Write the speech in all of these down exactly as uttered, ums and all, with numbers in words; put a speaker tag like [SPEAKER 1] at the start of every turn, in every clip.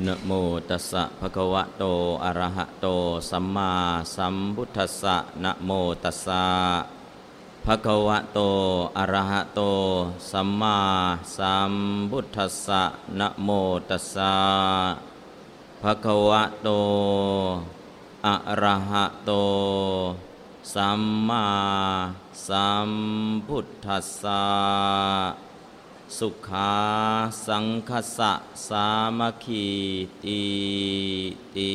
[SPEAKER 1] นะโมตัสสะภะคะวะโตอะระหะโตสัมมาสัมพุทธัสสะนะโมตัสสะภะคะวะโตอะระหะโตสัมมาสัมพุทธัสสะนะโมตัสสะภะคะวะโตอะระหะโตสัมมาสัมพุทธัสสะสุขาสังคัสสะสามัคคีติติ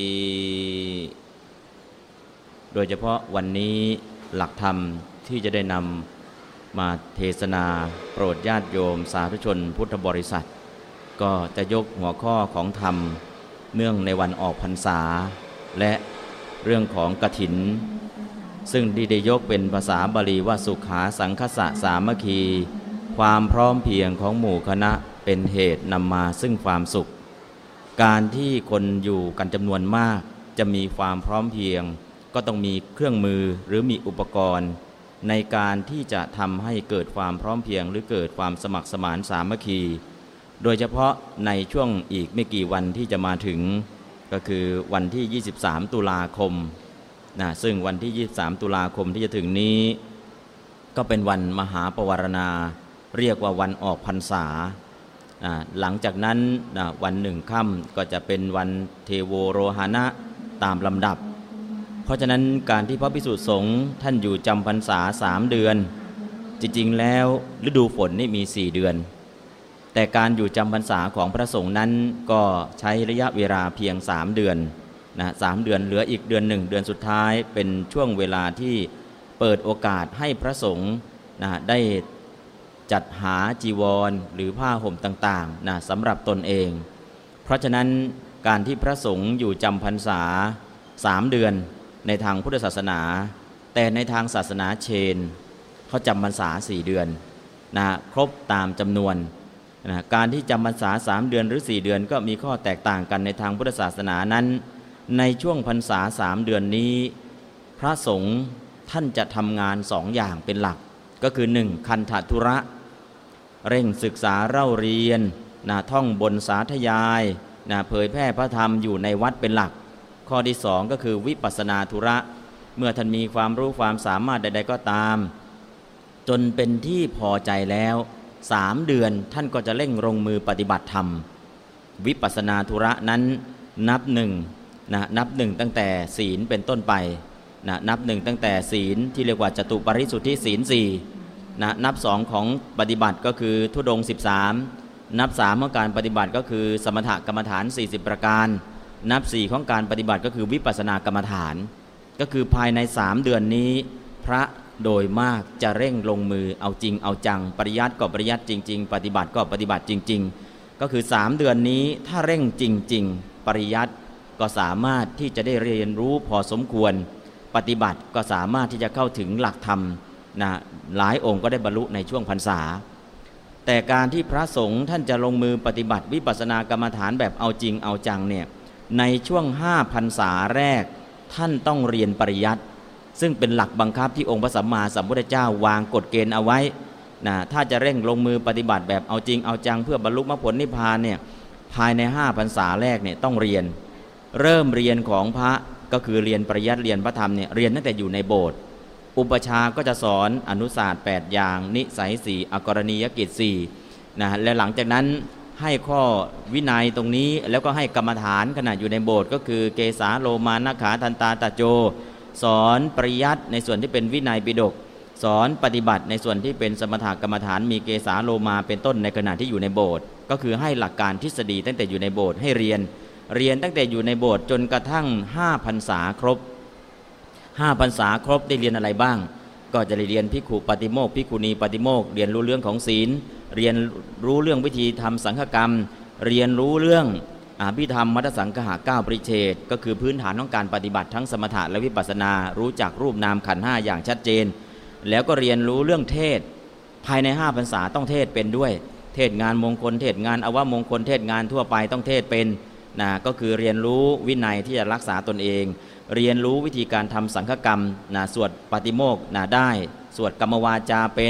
[SPEAKER 1] โดยเฉพาะวันนี้หลักธรรมที่จะได้นำมาเทศนาโปรดญาติโยมสาธุชนพุทธบริษัทก็จะยกหัวข้อของธรรมเนื่องในวันออกพรรษาและเรื่องของกฐินซึ่งได้ยกเป็นภาษาบาลีว่าสุขาสังคัสสะสามัคคีความพร้อมเพรียงของหมู่คณะเป็นเหตุนำมาซึ่งความสุขการที่คนอยู่กันจำนวนมากจะมีความพร้อมเพรียงก็ต้องมีเครื่องมือหรือมีอุปกรณ์ในการที่จะทำให้เกิดความพร้อมเพรียงหรือเกิดความสมัครสมานสามัคคีโดยเฉพาะในช่วงอีกไม่กี่วันที่จะมาถึงก็คือวันที่ยี่สิบสามตุลาคมนะซึ่งวันที่ยี่สิบสามตุลาคมที่จะถึงนี้ก็เป็นวันมหาปวารณาเรียกว่าวันออกพรรษาหลังจากนั้นวันหนึ่งค่ำก็จะเป็นวันเทโวโรหณะตามลำดับเพราะฉะนั้นการที่พระภิกษุสงฆ์ท่านอยู่จำพรรษาสามเดือนจริงๆแล้วฤดูฝนนี่มีสี่เดือนแต่การอยู่จำพรรษาของพระสงฆ์นั้นก็ใช้ระยะเวลาเพียงสามเดือนนะสามเดือนเหลืออีกเดือนหนึ่งเดือนสุดท้ายเป็นช่วงเวลาที่เปิดโอกาสให้พระสงฆ์นะได้จัดหาจีวรหรือผ้าห่มต่างๆนะสำหรับตนเองเพราะฉะนั้นการที่พระสงฆ์อยู่จำพรรษาสามเดือนในทางพุทธศาสนาแต่ในทางศาสนาเชนเขาจำพรรษาสี่เดือนนะครบตามจำนวนนะการที่จำพรรษาสามเดือนหรือสี่เดือนก็มีข้อแตกต่างกันในทางพุทธศาสนานั้นในช่วงพรรษาสามเดือนนี้พระสงฆ์ท่านจะทำงานสองอย่างเป็นหลักก็คือหนึ่งคันธทุระเร่งศึกษาเล่าเรียนนะท่องบนสาธยายนะเผยแพร่พระธรรมอยู่ในวัดเป็นหลักข้อที่สองก็คือวิปัสสนาธุระเมื่อท่านมีความรู้ความสามารถใดๆก็ตามจนเป็นที่พอใจแล้วสามเดือนท่านก็จะเร่งลงมือปฏิบัติธรรมวิปัสสนาธุระนั้นนับหนึ่งนะนับหนึ่งตั้งแต่ศีลเป็นต้นไปนะนับหนึ่งตั้งแต่ศีลที่เรียกว่าจตุปาริสุทธิศีลสี่นะนับสองของปฏิบัติก็คือธุดงค์สิบสามนับสามของการปฏิบัติก็คือสมถกรรมฐานสี่สิบประการนับสี่ของการปฏิบัติก็คือวิปัสสนากรรมฐานก็คือภายในสามเดือนนี้พระโดยมากจะเร่งลงมือเอาจริงเอาจังปริยัติก็ปริยัติจริงๆปฏิบัติก็ปฏิบัติจริงๆก็คือสามเดือนนี้ถ้าเร่งจริงๆปริยัติก็สามารถที่จะได้เรียนรู้พอสมควรปฏิบัติก็สามารถที่จะเข้าถึงหลักธรรมนะหลายองค์ก็ได้บรรลุในช่วงพรรษาแต่การที่พระสงฆ์ท่านจะลงมือปฏิบัติวิปัสสนากรรมฐานแบบเอาจริงเอาจังเนี่ยในช่วงห้าพรรษาแรกท่านต้องเรียนปริยัติซึ่งเป็นหลักบังคับที่องค์พระสัมมาสัมพุทธเจ้าวางกฎเกณฑ์เอาไว้นะถ้าจะเร่งลงมือปฏิบัติแบบเอาจริงเอาจังเพื่อบรรลุมรรคผลนิพพานเนี่ยภายในห้าพรรษาแรกเนี่ยต้องเรียนเริ่มเรียนของพระก็คือเรียนปริยัติเรียนพระธรรมเนี่ยเรียนตั้งแต่อยู่ในโบสถ์อุปชาก็จะสอนอนุศาสตร์แปดอย่างนิสัยสี่อกรณียกิจสี่นะและหลังจากนั้นให้ข้อวินัยตรงนี้แล้วก็ให้กรรมฐานขณะอยู่ในโบสถ์ก็คือเกสาโลมานะขาทันตาตะโจสอนปริยัติในส่วนที่เป็นวินัยปิฎกสอนปฏิบัติในส่วนที่เป็นสมถกรรมฐานมีเกสาโลมาเป็นต้นในขณะที่อยู่ในโบสถ์ก็คือให้หลักการทฤษฎีตั้งแต่อยู่ในโบสถ์ให้เรียนเรียนตั้งแต่อยู่ในโบสถ์จนกระทั่งห้าพรรษาครบห้าพรรษาครบได้เรียนอะไรบ้างก็จะเรียนภิกขุปฏิโมกข์ภิกขุณีปฏิโมกข์เรียนรู้เรื่องของศีลเรียนรู้เรื่องวิธีทำสังฆกรรมเรียนรู้เรื่องอภิธรรมมัทสังคหะเก้าปริเฉดก็คือพื้นฐานของการปฏิบัติทั้งสมถะและวิปัสสนารู้จักรูปนามขันธ์ห้าอย่างชัดเจนแล้วก็เรียนรู้เรื่องเทศภายในห้าพรรษาต้องเทศเป็นด้วยเทศงานมงคลเทศงานอวมงคลเทศงานทั่วไปต้องเทศเป็นนะก็คือเรียนรู้วินัยที่จะรักษาตนเองเรียนรู้วิธีการทำสังฆกรรมนะสวดปาติโมกข์นะได้สวดกรรมวาจาเป็น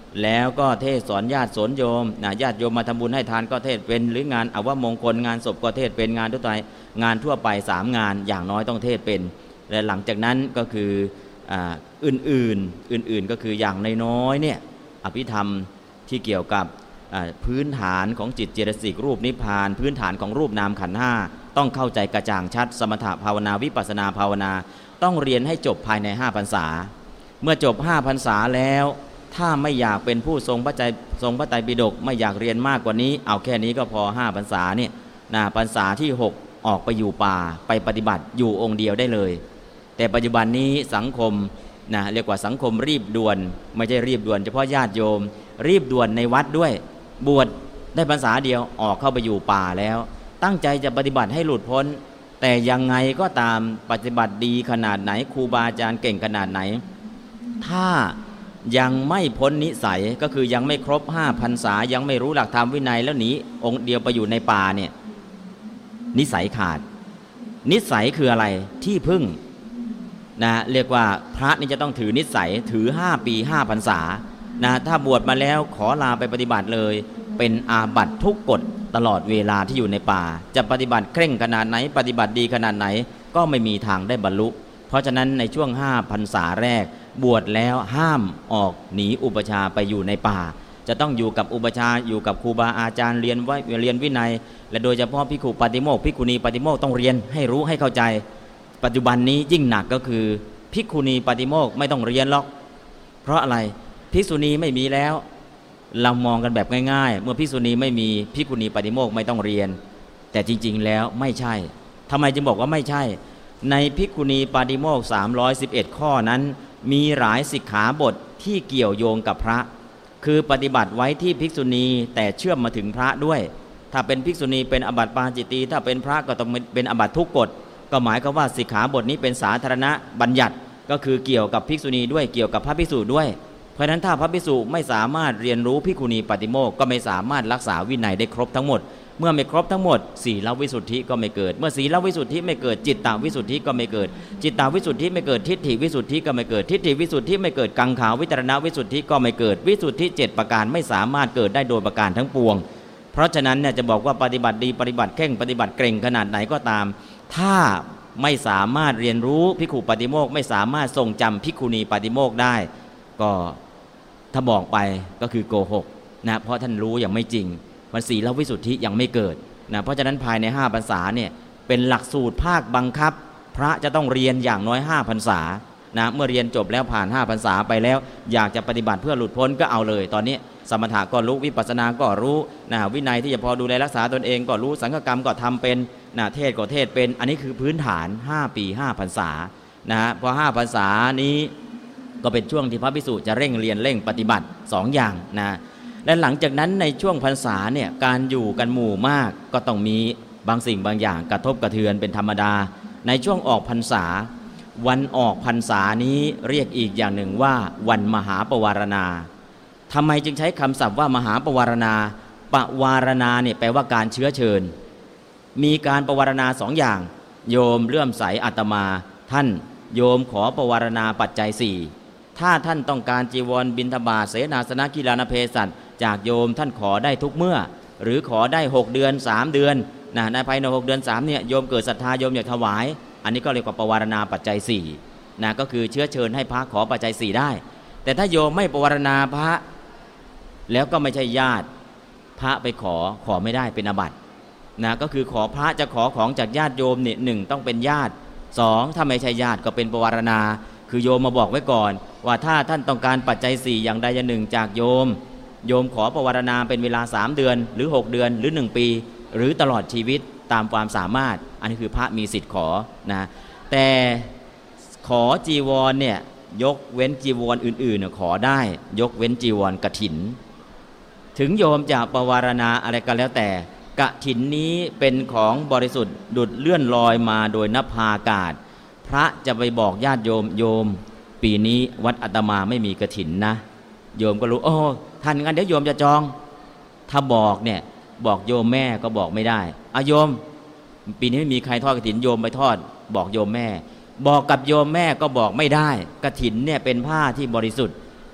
[SPEAKER 1] แล้วก็เทศสอนญาติสนโยมนะญาติโยมมาทำบุญให้ทานก็เทศเป็นหรืองานอวมงคลงานศพก็เทศเป็นงานทั่วไปงานทั่วไปสามงานอย่างน้อยต้องเทศเป็นและหลังจากนั้นก็คืออ่าอื่นๆอื่นๆก็คืออย่างน้อยๆเนี่ยอภิธรรมที่เกี่ยวกับพื้นฐานของจิตเจตสิกรูปนิพพานพื้นฐานของรูปนามขันธ์ห้าต้องเข้าใจกระจ่างชัดสมถะภาวนาวิปัสสนาภาวนาต้องเรียนให้จบภายในห้าพรรษาเมื่อจบห้าพรรษาแล้วถ้าไม่อยากเป็นผู้ทรงพระใจทรงพระไตรปิฎกไม่อยากเรียนมากกว่านี้เอาแค่นี้ก็พอห้าพรรษาเนี่ยนะพรรษาที่หกออกไปอยู่ป่าไปปฏิบัติอยู่องค์เดียวได้เลยแต่ปัจจุบันนี้สังคมนะเรียกว่าสังคมรีบด่วนไม่ใช่รีบด่วนเฉพาะญาติโยมรีบด่วนในวัดด้วยบวชได้พรรษาเดียวออกเข้าไปอยู่ป่าแล้วตั้งใจจะปฏิบัติให้หลุดพ้นแต่ยังไงก็ตามปฏิบัติดีขนาดไหนครูบาอาจารย์เก่งขนาดไหนถ้ายังไม่พ้นนิสัยก็คือยังไม่ครบห้าพรรษายังไม่รู้หลักธรรมวินัยแล้วหนีองค์เดียวไปอยู่ในป่าเนี่ยนิสัยขาดนิสัยคืออะไรที่พึ่งนะเรียกว่าพระนี่จะต้องถือนิสัยถือห้าปีห้าพรรษานะถ้าบวชมาแล้วขอลาไปปฏิบัติเลยเป็นอาบัติทุกกฎตลอดเวลาที่อยู่ในป่าจะปฏิบัติเคร่งขนาดไหนปฏิบัติดีขนาดไหนก็ไม่มีทางได้บรรลุเพราะฉะนั้นในช่วงห้าพรรษาแรกบวชแล้วห้ามออกหนีอุปชาไปอยู่ในป่าจะต้องอยู่กับอุปชาอยู่กับครูบาอาจารย์เรียนไว้เรียนวินัยและโดยเฉพาะภิกขุปาติโมกข์ภิกขุณีปาติโมกข์ต้องเรียนให้รู้ให้เข้าใจปัจจุบันนี้ยิ่งหนักก็คือภิกขุณีปาติโมกข์ไม่ต้องเรียนหรอกเพราะอะไรภิกษุณีไม่มีแล้วเรามองกันแบบง่ายๆเมื่อภิกษุณีไม่มีภิกขุณีปาติโมกข์ไม่ต้องเรียนแต่จริงๆแล้วไม่ใช่ทำไมจึงบอกว่าไม่ใช่ในภิกขุณีปาติโมกข์สามร้อยสิบเอ็ดข้อนั้นมีหลายสิกขาบทที่เกี่ยวโยงกับพระคือปฏิบัติไว้ที่ภิกษุณีแต่เชื่อมมาถึงพระด้วยถ้าเป็นภิกษุณีเป็นอบัติปาจิตตีถ้าเป็นพระก็ต้องเป็นอบัติทุกกฎก็หมายความว่าสิกขาบทนี้เป็นสาธารณบัญญัติก็คือเกี่ยวกับภิกษุณีด้วยเกี่ยวกับพระภิกษุด้วยเพราะฉะนั้นถ้าพระภิกษุไม่สามารถเรียนรู้ภิกขุณีปาติโมกข์ก็ไม่สามารถรักษาวินัยได้ครบทั้งหมดเมื่อไม่ครบทั้งหมดศีลวิสุทธิก็ไม่เกิดเมื่อศีลวิสุทธิไม่เกิดจิตตวิสุทธิก็ไม่เกิดจิตตวิสุทธิไม่เกิดทิฏฐิวิสุทธิก็ไม่เกิดทิฏฐิวิสุทธิไม่เกิดกังขาวิตรณวิสุทธิก็ไม่เกิดวิสุทธิเจ็ดประการไม่สามารถเกิดได้โดยประการทั้งปวงเพราะฉะนั้นเนี่ยจะบอกว่าปฏิบัติดีปฏิบัติเข่งปฏิบัติเก่งขนาดไหนก็ตามถ้าไม่สามารถเรียนรู้ภิกขุปาติโมกข์ไม่สามารถทรงจำภิกขุณีปาติโมกข์ได้ก็ถ้าบอกไปก็คือโกหกนะเพราะท่านรู้อย่างไม่จริงมันศีลวิสุทธิยังไม่เกิดนะเพราะฉะนั้นภายในห้าพรรษาเนี่ยเป็นหลักสูตรภาคบังคับพระจะต้องเรียนอย่างน้อยห้าพรรษานะเมื่อเรียนจบแล้วผ่านห้าพรรษาไปแล้วอยากจะปฏิบัติเพื่อหลุดพ้นก็เอาเลยตอนนี้สมถะก็รู้วิปัสสนาก็รู้นะวินัยที่จะพอดูแลรักษาตนเองก็รู้สังฆกรรมก็ทำเป็นนะเทศก็เทศเป็นอันนี้คือพื้นฐานห้าปีห้าพรรษานะพอห้าพรรษานี้ก็เป็นช่วงที่พระภิกษุจะเร่งเรียนเร่งปฏิบัติสองอย่างนะและหลังจากนั้นในช่วงพรรษาเนี่ยการอยู่กันหมู่มากก็ต้องมีบางสิ่งบางอย่างกระทบกระเทือนเป็นธรรมดาในช่วงออกพรรษาวันออกพรรษานี้เรียกอีกอย่างหนึ่งว่าวันมหาปวารณาทำไมจึงใช้คำศัพท์ว่ามหาปวารณาปวารณาเนี่ยแปลว่าการเชื้อเชิญมีการปวารณาสองอย่างโยมเลื่อมใสอาตมาท่านโยมขอปวารณาปัจจัยสี่ถ้าท่านต้องการจีวรบิณฑบาตเสนาสนะกีฬาเภสัชจากโยมท่านขอได้ทุกเมื่อหรือขอได้หกเดือนสามเดือนนะในภายในหกเดือนสามเนี่ยโยมเกิดศรัทธาโยมอยากถวายอันนี้ก็เรียกว่าปวารณาปัจจัยสี่นะก็คือเชื้อเชิญให้พระขอปัจจัยสี่ได้แต่ถ้าโยมไม่ปวารณาพระแล้วก็ไม่ใช่ญาติพระไปขอขอไม่ได้เป็นอาบัตินะก็คือขอพระจะขอของจากญาติโยมเนี่ยหนึ่งต้องเป็นญาติสองถ้าไม่ใช่ญาติก็เป็นปวารณาคือโยมมาบอกไว้ก่อนว่าถ้าท่านต้องการปัจจัยสี่อย่างใดอย่างหนึ่งจากโยมโยมขอปวารณาเป็นเวลาสามเดือนหรือหกเดือนหรือหนึ่งปีหรือตลอดชีวิตตามความสามารถอันนี้คือพระมีสิทธิ์ขอนะแต่ขอจีวรเนี่ยยกเว้นจีวรอื่นๆขอได้ยกเว้นจีวรกฐินถึงโยมจะปวารณาอะไรก็แล้วแต่กฐินนี้เป็นของบริสุทธิ์ดุจเลื่อนลอยมาโดยนภาอากาศพระจะไปบอกญาติโยมโยมปีนี้วัดอาตมาไม่มีกฐินนะโยมก็รู้โอ้ท่านงั้นเดี๋ยวโยมจะจองถ้าบอกเนี่ยบอกโยมแม่ก็บอกไม่ได้เอาโยมปีนี้ไม่มีใครทอดกฐินโยมไปทอดบอกโยมแม่บอกกับโยมแม่ก็บอกไม่ได้กฐินเนี่ยเป็นผ้าที่บริสุทธิ์พ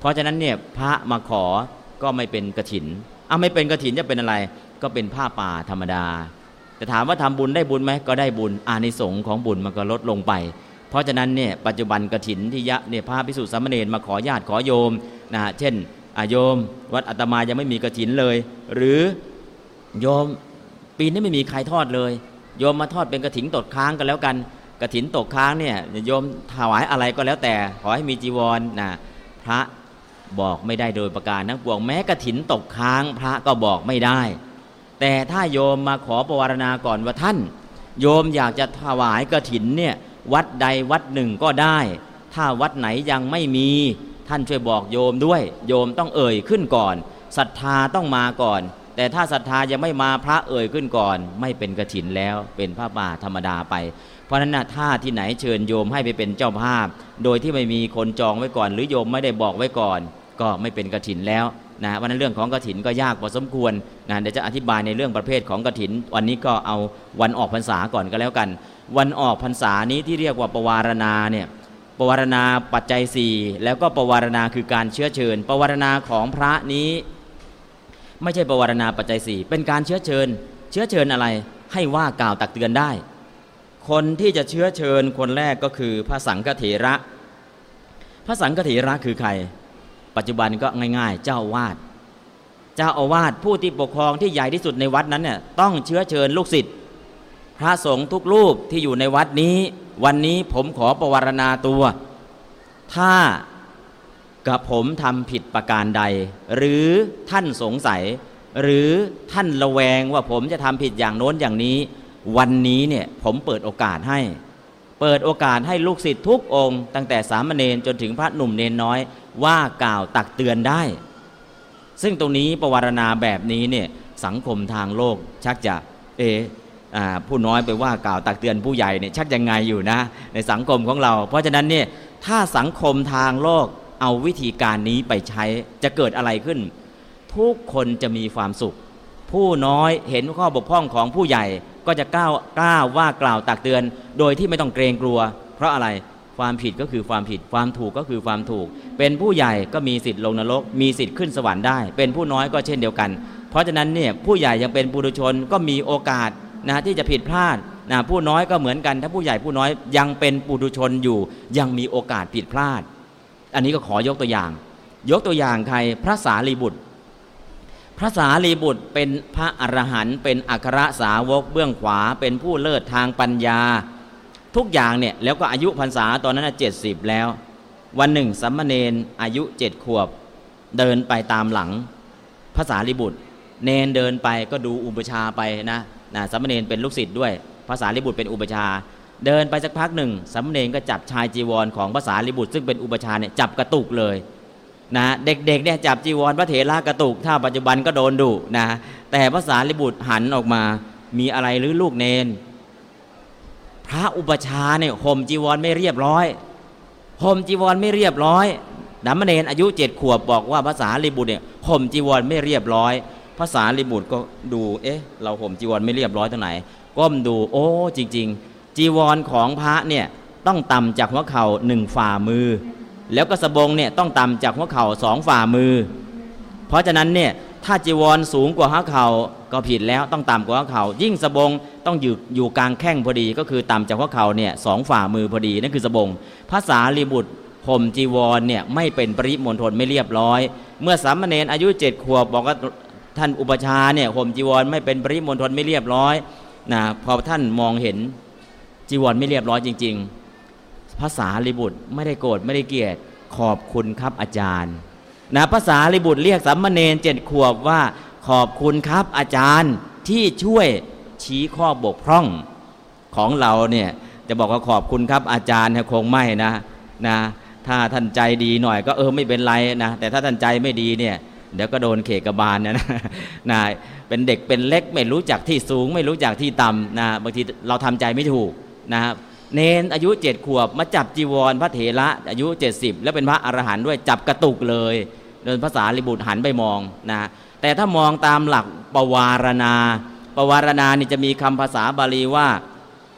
[SPEAKER 1] ราะฉะนั้นเนี่ยพระมาขอก็ไม่เป็นกฐินอ้าวไม่เป็นกฐินจะเป็นอะไรก็เป็นผ้าป่าธรรมดาแต่ถามว่าทำบุญได้บุญไหมก็ได้บุญอานิสงส์ของบุญมันก็ลดลงไปเพราะฉะนั้นเนี่ยปัจจุบันกฐินที่ยะเนี่ยพระภิกษุสามเณรมาขอญาติขอโยมนะเช่นโยมวัดอาตมายังไม่มีกฐินเลยหรือโยมปีนี้ไม่มีใครทอดเลยโยมมาทอดเป็นกฐินตกค้างกันแล้วกันกฐินตกค้างเนี่ยโยมถวายอะไรก็แล้วแต่ขอให้มีจีวรนะพระบอกไม่ได้โดยประการทั้งปวงแม้กฐินตกค้างพระก็บอกไม่ได้แต่ถ้าโยมมาขอปวารณาก่อนว่าท่านโยมอยากจะถวายกฐินเนี่ยวัดใดวัดหนึ่งก็ได้ถ้าวัดไหนยังไม่มีท่านช่วยบอกโยมด้วยโยมต้องเอ่ยขึ้นก่อนศรัทธาต้องมาก่อนแต่ถ้าศรัทธายังไม่มาพระเอ่ยขึ้นก่อนไม่เป็นกฐินแล้วเป็นผ้าป่าธรรมดาไปเพราะฉะนั้นนะถ้าที่ไหนเชิญโยมให้ไปเป็นเจ้าภาพโดยที่ไม่มีคนจองไว้ก่อนหรือโยมไม่ได้บอกไว้ก่อนก็ไม่เป็นกฐินแล้วนะวันนั้นเรื่องของกฐินก็ยากพอสมควรนะเดี๋ยวจะอธิบายในเรื่องประเภทของกฐินวันนี้ก็เอาวันออกพรรษาก่อนก็แล้วกันวันออกพรรษานี้ที่เรียกว่าปวารณาเนี่ยปวารณาปัจจัยสี่แล้วก็ปวารณาคือการเชื้อเชิญปวารณาของพระนี้ไม่ใช่ปวารณาปัจจัยสี่เป็นการเชื้อเชิญเชื้อเชิญอะไรให้ว่ากล่าวตักเตือนได้คนที่จะเชื้อเชิญคนแรกก็คือพระสังฆเถระพระสังฆเถระคือใครปัจจุบันก็ง่ายๆเจ้าอาวาสเจ้าอาวาสผู้ที่ปกครองที่ใหญ่ที่สุดในวัดนั้นเนี่ยต้องเชื้อเชิญลูกศิษย์พระสงฆ์ทุกรูปที่อยู่ในวัดนี้วันนี้ผมขอปวารณาตัวถ้ากับผมทำผิดประการใดหรือท่านสงสัยหรือท่านระแวงว่าผมจะทำผิดอย่างโน้นอย่างนี้วันนี้เนี่ยผมเปิดโอกาสให้เปิดโอกาสให้ลูกศิษย์ทุกองค์ตั้งแต่สามเณรจนถึงพระหนุ่มเนนน้อยว่ากล่าวตักเตือนได้ซึ่งตรงนี้ปวารณาแบบนี้เนี่ยสังคมทางโลกชักจะเออผู้น้อยไปว่ากล่าวตักเตือนผู้ใหญ่เนี่ยชักยังไงอยู่นะในสังคมของเราเพราะฉะนั้นเนี่ยถ้าสังคมทางโลกเอาวิธีการนี้ไปใช้จะเกิดอะไรขึ้นทุกคนจะมีความสุขผู้น้อยเห็นข้อบกพร่องของผู้ใหญ่ก็จะกล้ากล้าว่ากล่าวตักเตือนโดยที่ไม่ต้องเกรงกลัวเพราะอะไรความผิดก็คือความผิดความถูกก็คือความถูกเป็นผู้ใหญ่ก็มีสิทธิ์ลงนรกมีสิทธิ์ขึ้นสวรรค์ได้เป็นผู้น้อยก็เช่นเดียวกันเพราะฉะนั้นเนี่ยผู้ใหญ่ยังเป็นปุถุชนก็มีโอกาสนะที่จะผิดพลาดนะผู้น้อยก็เหมือนกันถ้าผู้ใหญ่ผู้น้อยยังเป็นปุถุชนอยู่ยังมีโอกาสผิดพลาดอันนี้ก็ขอยกตัวอย่างยกตัวอย่างใครพระสารีบุตรพระสารีบุตรเป็นพระอรหันต์เป็นอัครสาวกเบื้องขวาเป็นผู้เลิศทางปัญญาทุกอย่างเนี่ยแล้วก็อายุพรรษาตอนนั้นเจ็ดสิบแล้ววันหนึ่งสามเณรอายุเจ็ดขวบเดินไปตามหลังพระสารีบุตรเนนเดินไปก็ดูอุปชาไปนะนะสามเณรเป็นลูกศิษย์ด้วยพระสารีบุตรเป็นอุปชาเดินไปสักพักหนึ่งสามเณรก็จับชายจีวรของพระสารีบุตรซึ่งเป็นอุปชาเนี่ยจับกระตุกเลยนะเด็กๆเนี่ยจับจีวรพระเถระกระตุกถ้าปัจจุบันก็โดนดุนะแต่พระสารีบุตรหันออกมามีอะไรหรือลูกเนนพระอุปชาเนี่ยห่มจีวรไม่เรียบร้อยห่มจีวรไม่เรียบร้อยสามเณรอายุเจ็ดขวบบอกว่าพระสารีบุตรเนี่ยห่มจีวรไม่เรียบร้อยพระสารีบุตรก็ดูเอ๊ะเราห่มจีวรไม่เรียบร้อยตรงไหนก้มดูโอ้จริงๆจีวรของพระเนี่ยต้องต่ำจากหัวเข่าหนึ่งฝ่ามือแล้วก็สบงเนี่ยต้องต่ำจากหัวเข่าสองฝ่ามือเพราะฉะนั้นเนี่ยถ้าจีวรสูงกว่าหัวเข่าก็ผิดแล้วต้องต่ำกว่าหัวเข่ายิ่งสบงต้องอยู่อยู่กลางแข้งพอดีก็คือต่ำจากหัวเข่าเนี่ยสองฝ่ามือพอดีนั่นคือสบงพระสารีบุตรห่มจีวรเนี่ยไม่เป็นปริมณฑลไม่เรียบร้อยเมื่อสามเณรอายุเจ็ดขวบบอกว่าท่านอุปชาเนี่ยห่มจีวรไม่เป็นปริมณฑลไม่เรียบร้อยนะพอท่านมองเห็นจีวรไม่เรียบร้อยจริงๆพระสารีบุตรไม่ได้โกรธไม่ได้เกลียดขอบคุณครับอาจารย์นะพระสารีบุตรเรียกสามเณรเจ็ดขวบว่าขอบคุณครับอาจารย์ที่ช่วยชี้ข้อบกพร่องของเราเนี่ยจะบอกว่าขอบคุณครับอาจารย์คงไม่นะนะถ้าท่านใจดีหน่อยก็เออไม่เป็นไรนะแต่ถ้าท่านใจไม่ดีเนี่ยเดี๋ยวก็โดนเขกบาลนะนะเป็นเด็กเป็นเล็กไม่รู้จักที่สูงไม่รู้จักที่ต่ำนะบางทีเราทำใจไม่ถูกนะเนนอายุเจ็ดขวบมาจับจีวรพระเถระอายุเจ็ดสิบแล้วเป็นพระอรหันต์ด้วยจับกระตุกเลยเดินพระสารีบุตรหันไปมองนะแต่ถ้ามองตามหลักปวารณาปวารณานี่จะมีคำภาษาบาลีว่า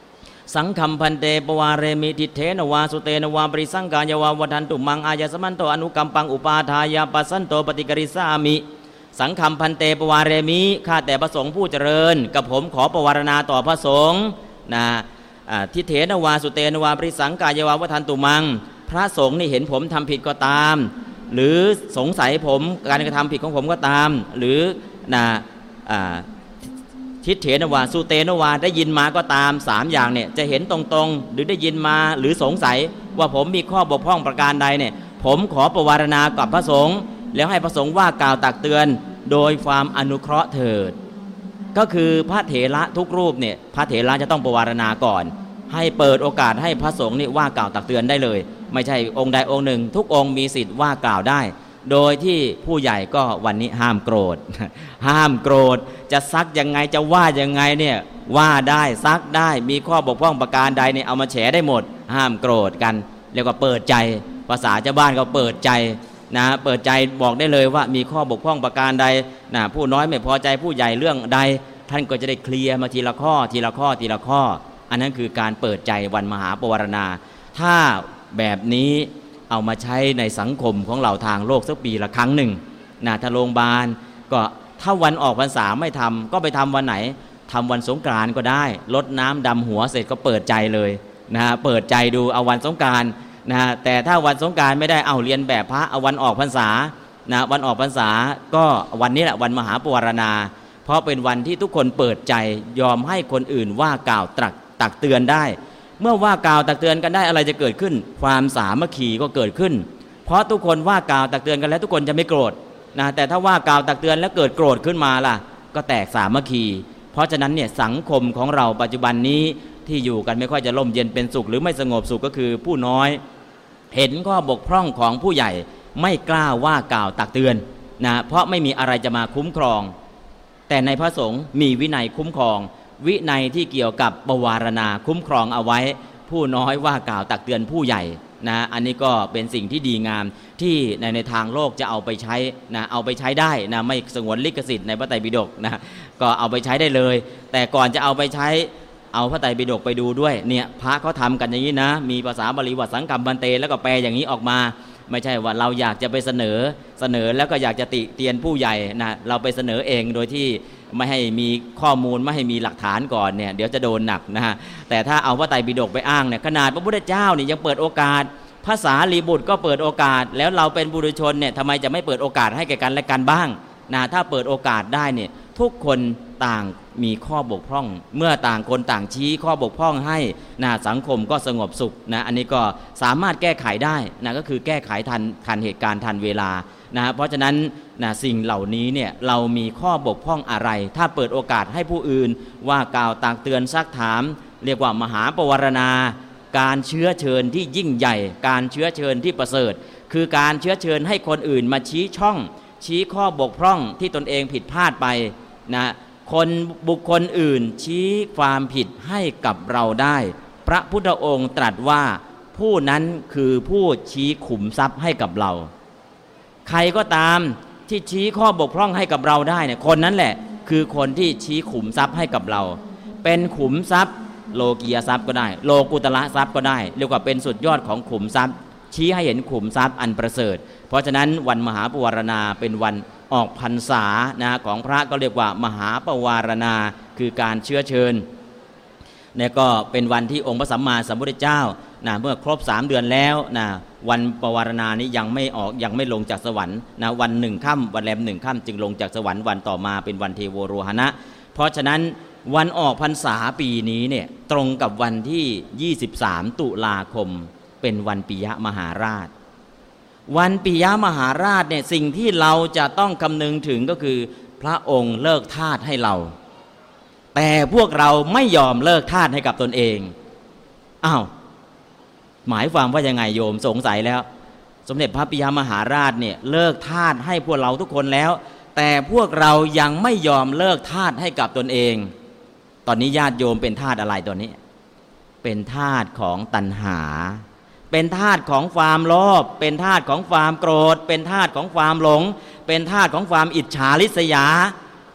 [SPEAKER 1] สังคัมพันเตปวาเรมิทิเทนวาสุเตนวาปริสังกายวาวัฏันตุมังอายสมันโตอนุกัมปังอุปาทายาปัสสันโตปฏิกริสามิสังคัมพันเตปวาเรมิข้าแต่พระสงฆ์ผู้เจริญกับผมขอปวารณาต่อพระสงฆ์นะทิเถนวาสุเตนวาปริสังกายวาวัฏันตุมังพระสงฆ์นี่เห็นผมทำผิดก็ตามหรือสงสัยผมการกระทำผิดของผมก็ตามหรือนะทิเถนวาสุเตนวาได้ยินมาก็ตามสามอย่างเนี่ยจะเห็นตรงๆหรือได้ยินมาหรือสงสัยว่าผมมีข้อบกพร่องประการใดเนี่ยผมขอปวารณากับพระสงฆ์แล้วให้พระสงฆ์ว่ากล่าวตักเตือนโดยความอนุเคราะห์เถิดก็คือพระเถระทุกรูปเนี่ยพระเถระจะต้องปวารณาก่อนให้เปิดโอกาสให้พระสงฆ์นี่ว่ากล่าวตักเตือนได้เลยไม่ใช่องค์ใดองค์หนึ่งทุกองค์มีสิทธิ์ว่ากล่าวได้โดยที่ผู้ใหญ่ก็วันนี้ห้ามโกรธห้ามโกรธจะซักยังไงจะว่ายังไงเนี่ยว่าได้ซักได้มีข้อบกพร่องประการใดเนี่ยเอามาแฉได้หมดห้ามโกรธกันเรียกว่าเปิดใจภาษาชาวบ้านก็เปิดใจนะเปิดใจบอกได้เลยว่ามีข้อบกพร่องประการใดนะผู้น้อยไม่พอใจผู้ใหญ่เรื่องใดท่านก็จะได้เคลียร์มาทีละข้อทีละข้อทีละข้ออันนั้นคือการเปิดใจวันมหาปวารณาถ้าแบบนี้เอามาใช้ในสังคมของเราทางโลกสักปีละครั้งหนึ่งนะถ้าโรงพยาบาลก็ถ้าวันออกพรรษาไม่ทำก็ไปทำวันไหนทำวันสงกรานต์ก็ได้ลดน้ำดำหัวเสร็จก็เปิดใจเลยนะเปิดใจดูเอาวันสงกรานต์นะแต่ถ้าวันสงกรานต์ไม่ได้เอาเรียนแบบพระเอาวันออกพรรษานะวันออกพรรษาก็วันนี้แหละวันมหาปวารณาเพราะเป็นวันที่ทุกคนเปิดใจยอมให้คนอื่นว่ากล่าวตักตักเตือนได้เมื่อว่ากล่าวตักเตือนกันได้อะไรจะเกิดขึ้นความสามัคคีก็เกิดขึ้นเพราะทุกคนว่ากล่าวตักเตือนกันแล้วทุกคนจะไม่โกรธนะแต่ถ้าว่ากล่าวตักเตือนแล้วเกิดโกรธขึ้นมาล่ะก็แตกสามัคคีเพราะฉะนั้นเนี่ยสังคมของเราปัจจุบันนี้ที่อยู่กันไม่ค่อยจะร่มเย็นเป็นสุขหรือไม่สงบสุขก็คือผู้น้อยเห็นข้อบกพร่องของผู้ใหญ่ไม่กล้าว่ากล่าวตักเตือนนะเพราะไม่มีอะไรจะมาคุ้มครองแต่ในพระสงฆ์มีวินัยคุ้มครองวินัยที่เกี่ยวกับปวารณาคุ้มครองเอาไว้ผู้น้อยว่ากล่าวตักเตือนผู้ใหญ่นะอันนี้ก็เป็นสิ่งที่ดีงามที่ในในทางโลกจะเอาไปใช้นะเอาไปใช้ได้นะไม่สงวนลิขสิทธิ์ในพระไตรปิฎกนะก็เอาไปใช้ได้เลยแต่ก่อนจะเอาไปใช้เอาพระไตรปิฎกไปดูด้วยเนี่ยพระเขาทำกันอย่างนี้นะมีภาษาบาลีว่าสังคัมพันเตแล้วก็แปลอย่างนี้ออกมาไม่ใช่ว่าเราอยากจะไปเสนอเสนอแล้วก็อยากจะติเตียนผู้ใหญ่นะเราไปเสนอเองโดยที่ไม่ให้มีข้อมูลไม่ให้มีหลักฐานก่อนเนี่ยเดี๋ยวจะโดนหนักนะฮะแต่ถ้าเอาพระไตรปิฎกไปอ้างเนี่ยขนาดพระพุทธเจ้าเนี่ยยังเปิดโอกาสภาษาลีบุตรก็เปิดโอกาสแล้วเราเป็นบุรุชนเนี่ยทำไมจะไม่เปิดโอกาสให้แก่กันและกันบ้างนะถ้าเปิดโอกาสได้เนี่ยทุกคนต่างมีข้อบกพร่องเมื่อต่างคนต่างชี้ข้อบกพร่องให้นะสังคมก็สงบสุขนะอันนี้ก็สามารถแก้ไขได้นะก็คือแก้ไขทันทันเหตุการณ์ทันเวลานะเพราะฉะนั้นนะสิ่งเหล่านี้เนี่ยเรามีข้อบกพร่องอะไรถ้าเปิดโอกาสให้ผู้อื่นว่ากล่าวตักเตือนซักถามเรียกว่ามหาปวารณาการเชื้อเชิญที่ยิ่งใหญ่การเชื้อเชิญที่ประเสริฐคือการเชื้อเชิญให้คนอื่นมาชี้ช่องชี้ข้อบกพร่องที่ตนเองผิดพลาดไปนะคนบุคคลอื่นชี้ความผิดให้กับเราได้พระพุทธองค์ตรัสว่าผู้นั้นคือผู้ชี้ขุมทรัพย์ให้กับเราใครก็ตามที่ชี้ข้อบกพร่องให้กับเราได้เนี่ยคนนั้นแหละคือคนที่ชี้ขุมทรัพย์ให้กับเราเป็นขุมทรัพย์โลกียทรัพย์ก็ได้โลกุตระทรัพย์ก็ได้เรียกว่าเป็นสุดยอดของขุมทรัพย์ชี้ให้เห็นขุมทรัพย์อันประเสริฐเพราะฉะนั้นวันมหาปวารณาเป็นวันออกพรรษานะของพระก็เรียกว่ามหาปวารณาคือการเชื้อเชิญเนี่ยก็เป็นวันที่องค์พระสัมมาสัมพุทธเจ้านะเมื่อครบสามเดือนแล้วนะวันปวารณานี้ยังไม่ออกยังไม่ลงจากสวรรค์นะวันหนึ่งค่ำวันแรมหนึ่งค่ำจึงลงจากสวรรค์วันต่อมาเป็นวันเทโวโรหณะเพราะฉะนั้นวันออกพรรษาปีนี้เนี่ยตรงกับวันที่ยี่สิบสามตุลาคมเป็นวันปิยมหาราชวันปิยมหาราชเนี่ยสิ่งที่เราจะต้องคำนึงถึงก็คือพระองค์เลิกทาสให้เราแต่พวกเราไม่ยอมเลิกทาสให้กับตนเองอ้าวหมายความว่ายังไงโยมสงสัยแล้วสมเด็จพระปิยมหาราชเนี่ยเลิกทาสให้พวกเราทุกคนแล้วแต่พวกเรายังไม่ยอมเลิกทาสให้กับตนเองตอนนี้ญาติโยมเป็นทาสอะไรตอนนี้เป็นทาสของตัณหาเป็นทาสของความโลภเป็นทาสของความโกรธเป็นทาสของความหลงเป็นทาสของความอิจฉาริษยา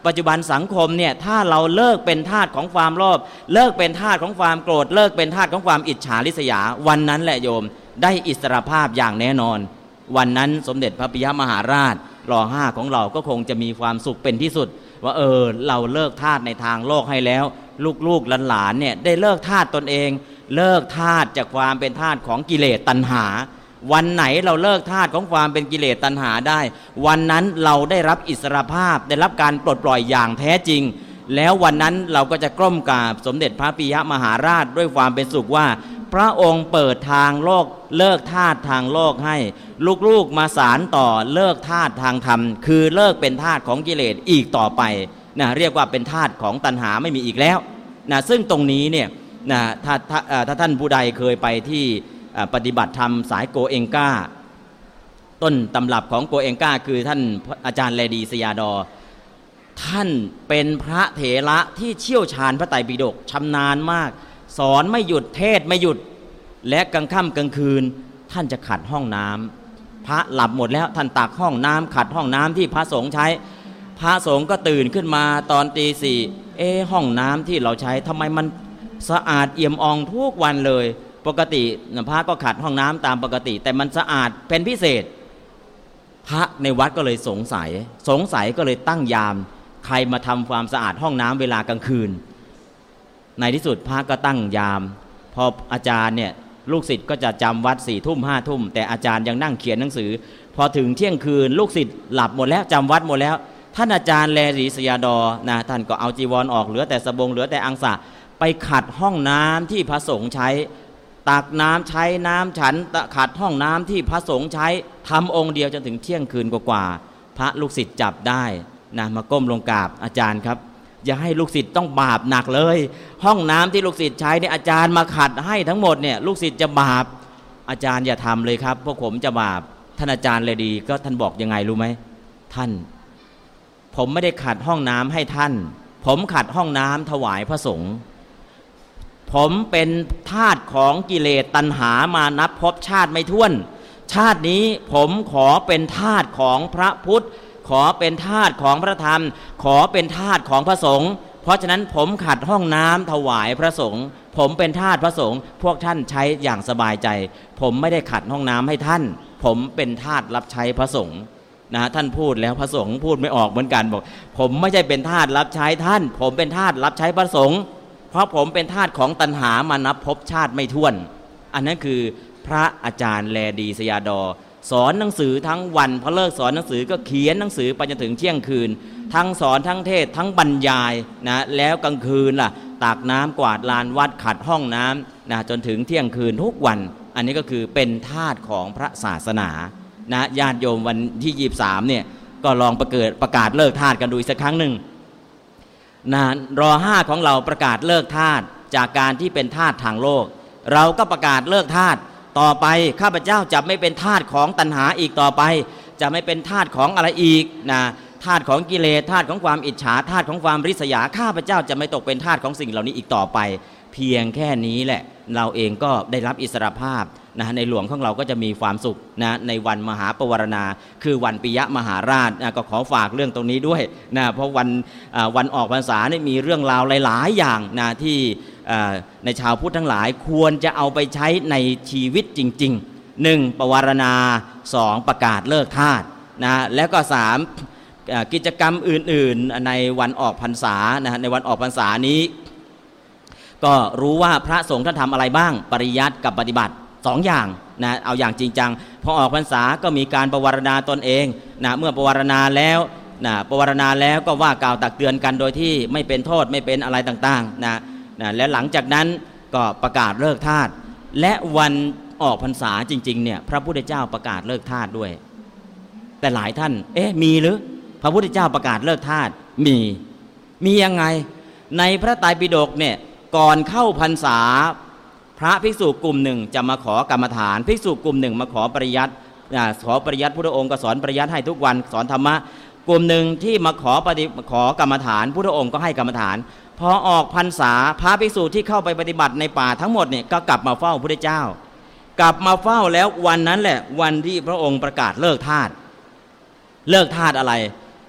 [SPEAKER 1] ปัจจุบันสังคมเนี่ยถ้าเราเลิกเป็นทาสของความโลภเลิกเป็นทาสของความโกรธเลิกเป็นทาสของความอิจฉาริษยาวันนั้นแหละโยมได้อิสรภาพอย่างแน่นอนวันนั้นสมเด็จพระปิยมหาราชรอห้าของเราก็คงจะมีความสุขเป็นที่สุดว่าเออเราเลิกทาสในทางโลกให้แล้วลูกๆหลานๆเนี่ยได้เลิกทาสตนเองเลิกทาสจากความเป็นทาสของกิเลสตัณหาวันไหนเราเลิกทาสของความเป็นกิเลสตัณหาได้วันนั้นเราได้รับอิสรภาพได้รับการปลดปล่อยอย่างแท้จริงแล้ววันนั้นเราก็จะก้มกราบสมเด็จพระปิยมหาราชด้วยความเป็นสุขว่าพระองค์เปิดทางโลกเลิกทาสทางโลกให้ลูกๆมาสานต่อเลิกทาสทางธรรมคือเลิกเป็นทาสของกิเลสอีกต่อไปนะเรียกว่าเป็นทาสของตัณหาไม่มีอีกแล้วนะซึ่งตรงนี้เนี่ยนะถ้าถ้าถ้าท่านผู้ใดเคยไปที่ปฏิบัติธรรมสายโกเองกาต้นตำรับของโกเองกาคือท่านอาจารย์แลดีสยาดอท่านเป็นพระเถระที่เชี่ยวชาญพระไตรปิฎกชำนาญมากสอนไม่หยุดเทศไม่หยุดและกลางค่ำกลางคืนท่านจะขัดห้องน้ำพระหลับหมดแล้วท่านตักห้องน้ำขัดห้องน้ำที่พระสงฆ์ใช้พระสงฆ์ก็ตื่นขึ้นมาตอนตีสี่เอ๊ะห้องน้ำที่เราใช้ทำไมมันสะอาดเอี่ยมอ่องทุกวันเลยปกติพระก็ขัดห้องน้ำตามปกติแต่มันสะอาดเป็นพิเศษพระในวัดก็เลยสงสัยสงสัยก็เลยตั้งยามใครมาทำความสะอาดห้องน้ำเวลากลางคืนในที่สุดพระก็ตั้งยามพออาจารย์เนี่ยลูกศิษย์ก็จะจำวัดสี่ทุ่มห้าทุ่มแต่อาจารย์ยังนั่งเขียนหนังสือพอถึงเที่ยงคืนลูกศิษย์หลับหมดแล้วจำวัดหมดแล้วท่านอาจารย์แลดีสยาดอนะท่านก็เอาจีวรออกเหลือแต่สบงเหลือแต่อังสะไปขัดห้องน้ำที่พระสงฆ์ใช้ตักน้ำใช้น้ำฉันขัดห้องน้ำที่พระสงฆ์ใช้ทำองค์เดียวจนถึงเที่ยงคืนกว่าๆพระลูกศิษย์จับได้นะมาก้มลงกราบอาจารย์ครับอย่าให้ลูกศิษย์ต้องบาปหนักเลยห้องน้ำที่ลูกศิษย์ใช้เนี่ยอาจารย์มาขัดให้ทั้งหมดเนี่ยลูกศิษย์จะบาปอาจารย์อย่าทำเลยครับพวกผมจะบาปท่านอาจารย์เลยดีก็ท่านบอกยังไงรู้ไหมท่านผมไม่ได้ขัดห้องน้ำให้ท่านผมขัดห้องน้ำถวายพระสงฆ์ผมเป็นทาสของกิเลสตัณหามานับพบชาติไม่ถ้วนชาตินี้ผมขอเป็นทาสของพระพุทธขอเป็นทาสของพระธรรมขอเป็นทาสของพระสงฆ์เพราะฉะนั้นผมขัดห้องน้ำถวายพระสงฆ์ผมเป็นทาสพระสงฆ์พวกท่านใช้อย่างสบายใจผมไม่ได้ขัดห้องน้ำให้ท่านผมเป็นทาสรับใช้พระสงฆ์นะท่านพูดแล้วพระสงฆ์พูดไม่ออกเหมือนกันบอกผมไม่ใช่เป็นทาสรับใช้ท่านผมเป็นทาสรับใช้พระสงฆ์เพราะผมเป็นทาสของตัณหามานับพบชาติไม่ถ้วนอันนั้นคือพระอาจารย์แลดีสยาดอสอนหนังสือทั้งวันพอเลิกสอนหนังสือก็เขียนหนังสือไปจนถึงเที่ยงคืนทั้งสอนทั้งเทศทั้งบรรยายนะแล้วกลางคืนล่ะตากน้ำกวาดลานวัดขัดห้องน้ำนะจนถึงเที่ยงคืนทุกวันอันนี้ก็คือเป็นทาสของพระศาสนานะญาติโยมวันที่ยี่สิบสามเนี่ยก็ลองประกาศประกาศเลิกทาสกันดูอีกสักครั้งหนึ่งนะรอห้าของเราประกาศเลิกทาสจากการที่เป็นทาสทางโลกเราก็ประกาศเลิกทาสต่อไปข้าพเจ้าจะไม่เป็นทาสของตัณหาอีกต่อไปจะไม่เป็นทาสของอะไรอีกนะทาสของกิเลสทาสของความอิจฉาทาสของความริษยาข้าพเจ้าจะไม่ตกเป็นทาสของสิ่งเหล่านี้อีกต่อไปเพียงแค่นี้แหละเราเองก็ได้รับอิสรภาพนะในหลวงของเราก็จะมีความสุขนะในวันมหาปวารณาคือวันปิยมหาราชนะก็ขอฝากเรื่องตรงนี้ด้วยนะเพราะวันวันออกพรรษานี่มีเรื่องราวหลายๆอย่างนะที่ในชาวพุทธทั้งหลายควรจะเอาไปใช้ในชีวิตจริงๆหนึ่งปวารณาสองประกาศเลิกทาสนะแล้วก็สามกิจกรรมอื่นๆในวันออกพรรษานะในวันออกพรรษานี้ก็รู้ว่าพระสงฆ์ท่านทำอะไรบ้างปริยัติกับปฏิบัติสองอย่างนะเอาอย่างจริงจังพอออกพรรษาก็มีการปวารณาตนเองนะเมื่อปวารณาแล้วนะปวารณาแล้วก็ว่ากล่าวตักเตือนกันโดยที่ไม่เป็นโทษไม่เป็นอะไรต่างๆนะนะและหลังจากนั้นก็ประกาศเลิกทาสและวันออกพรรษาจริงๆเนี่ยพระพุทธเจ้าประกาศเลิกทาสด้วยแต่หลายท่านเอ๊ะมีหรือพระพุทธเจ้าประกาศเลิกทาสมีมียังไงในพระไตรปิฎกเนี่ยก่อนเข้าพรรษาพระภิกษุกลุ่มหนึ่งจะมาขอกรรมฐานภิกษุกลุ่มหนึ่งมาขอปริยัติขอปริยัติพุทธองค์ก็สอนปริยัติให้ทุกวันสอนธรรมะกลุ่มหนึ่งที่มาขอปฏิขอกรรมฐานพุทธองค์ก็ให้กรรมฐานพอออกพรรษาพระภิกษุที่เข้าไปปฏิบัติในป่าทั้งหมดเนี่ยก็กลับมาเฝ้าพระพุทธเจ้ากลับมาเฝ้าแล้ววันนั้นแหละวันที่พระองค์ประกาศเลิกทาสเลิกทาสอะไร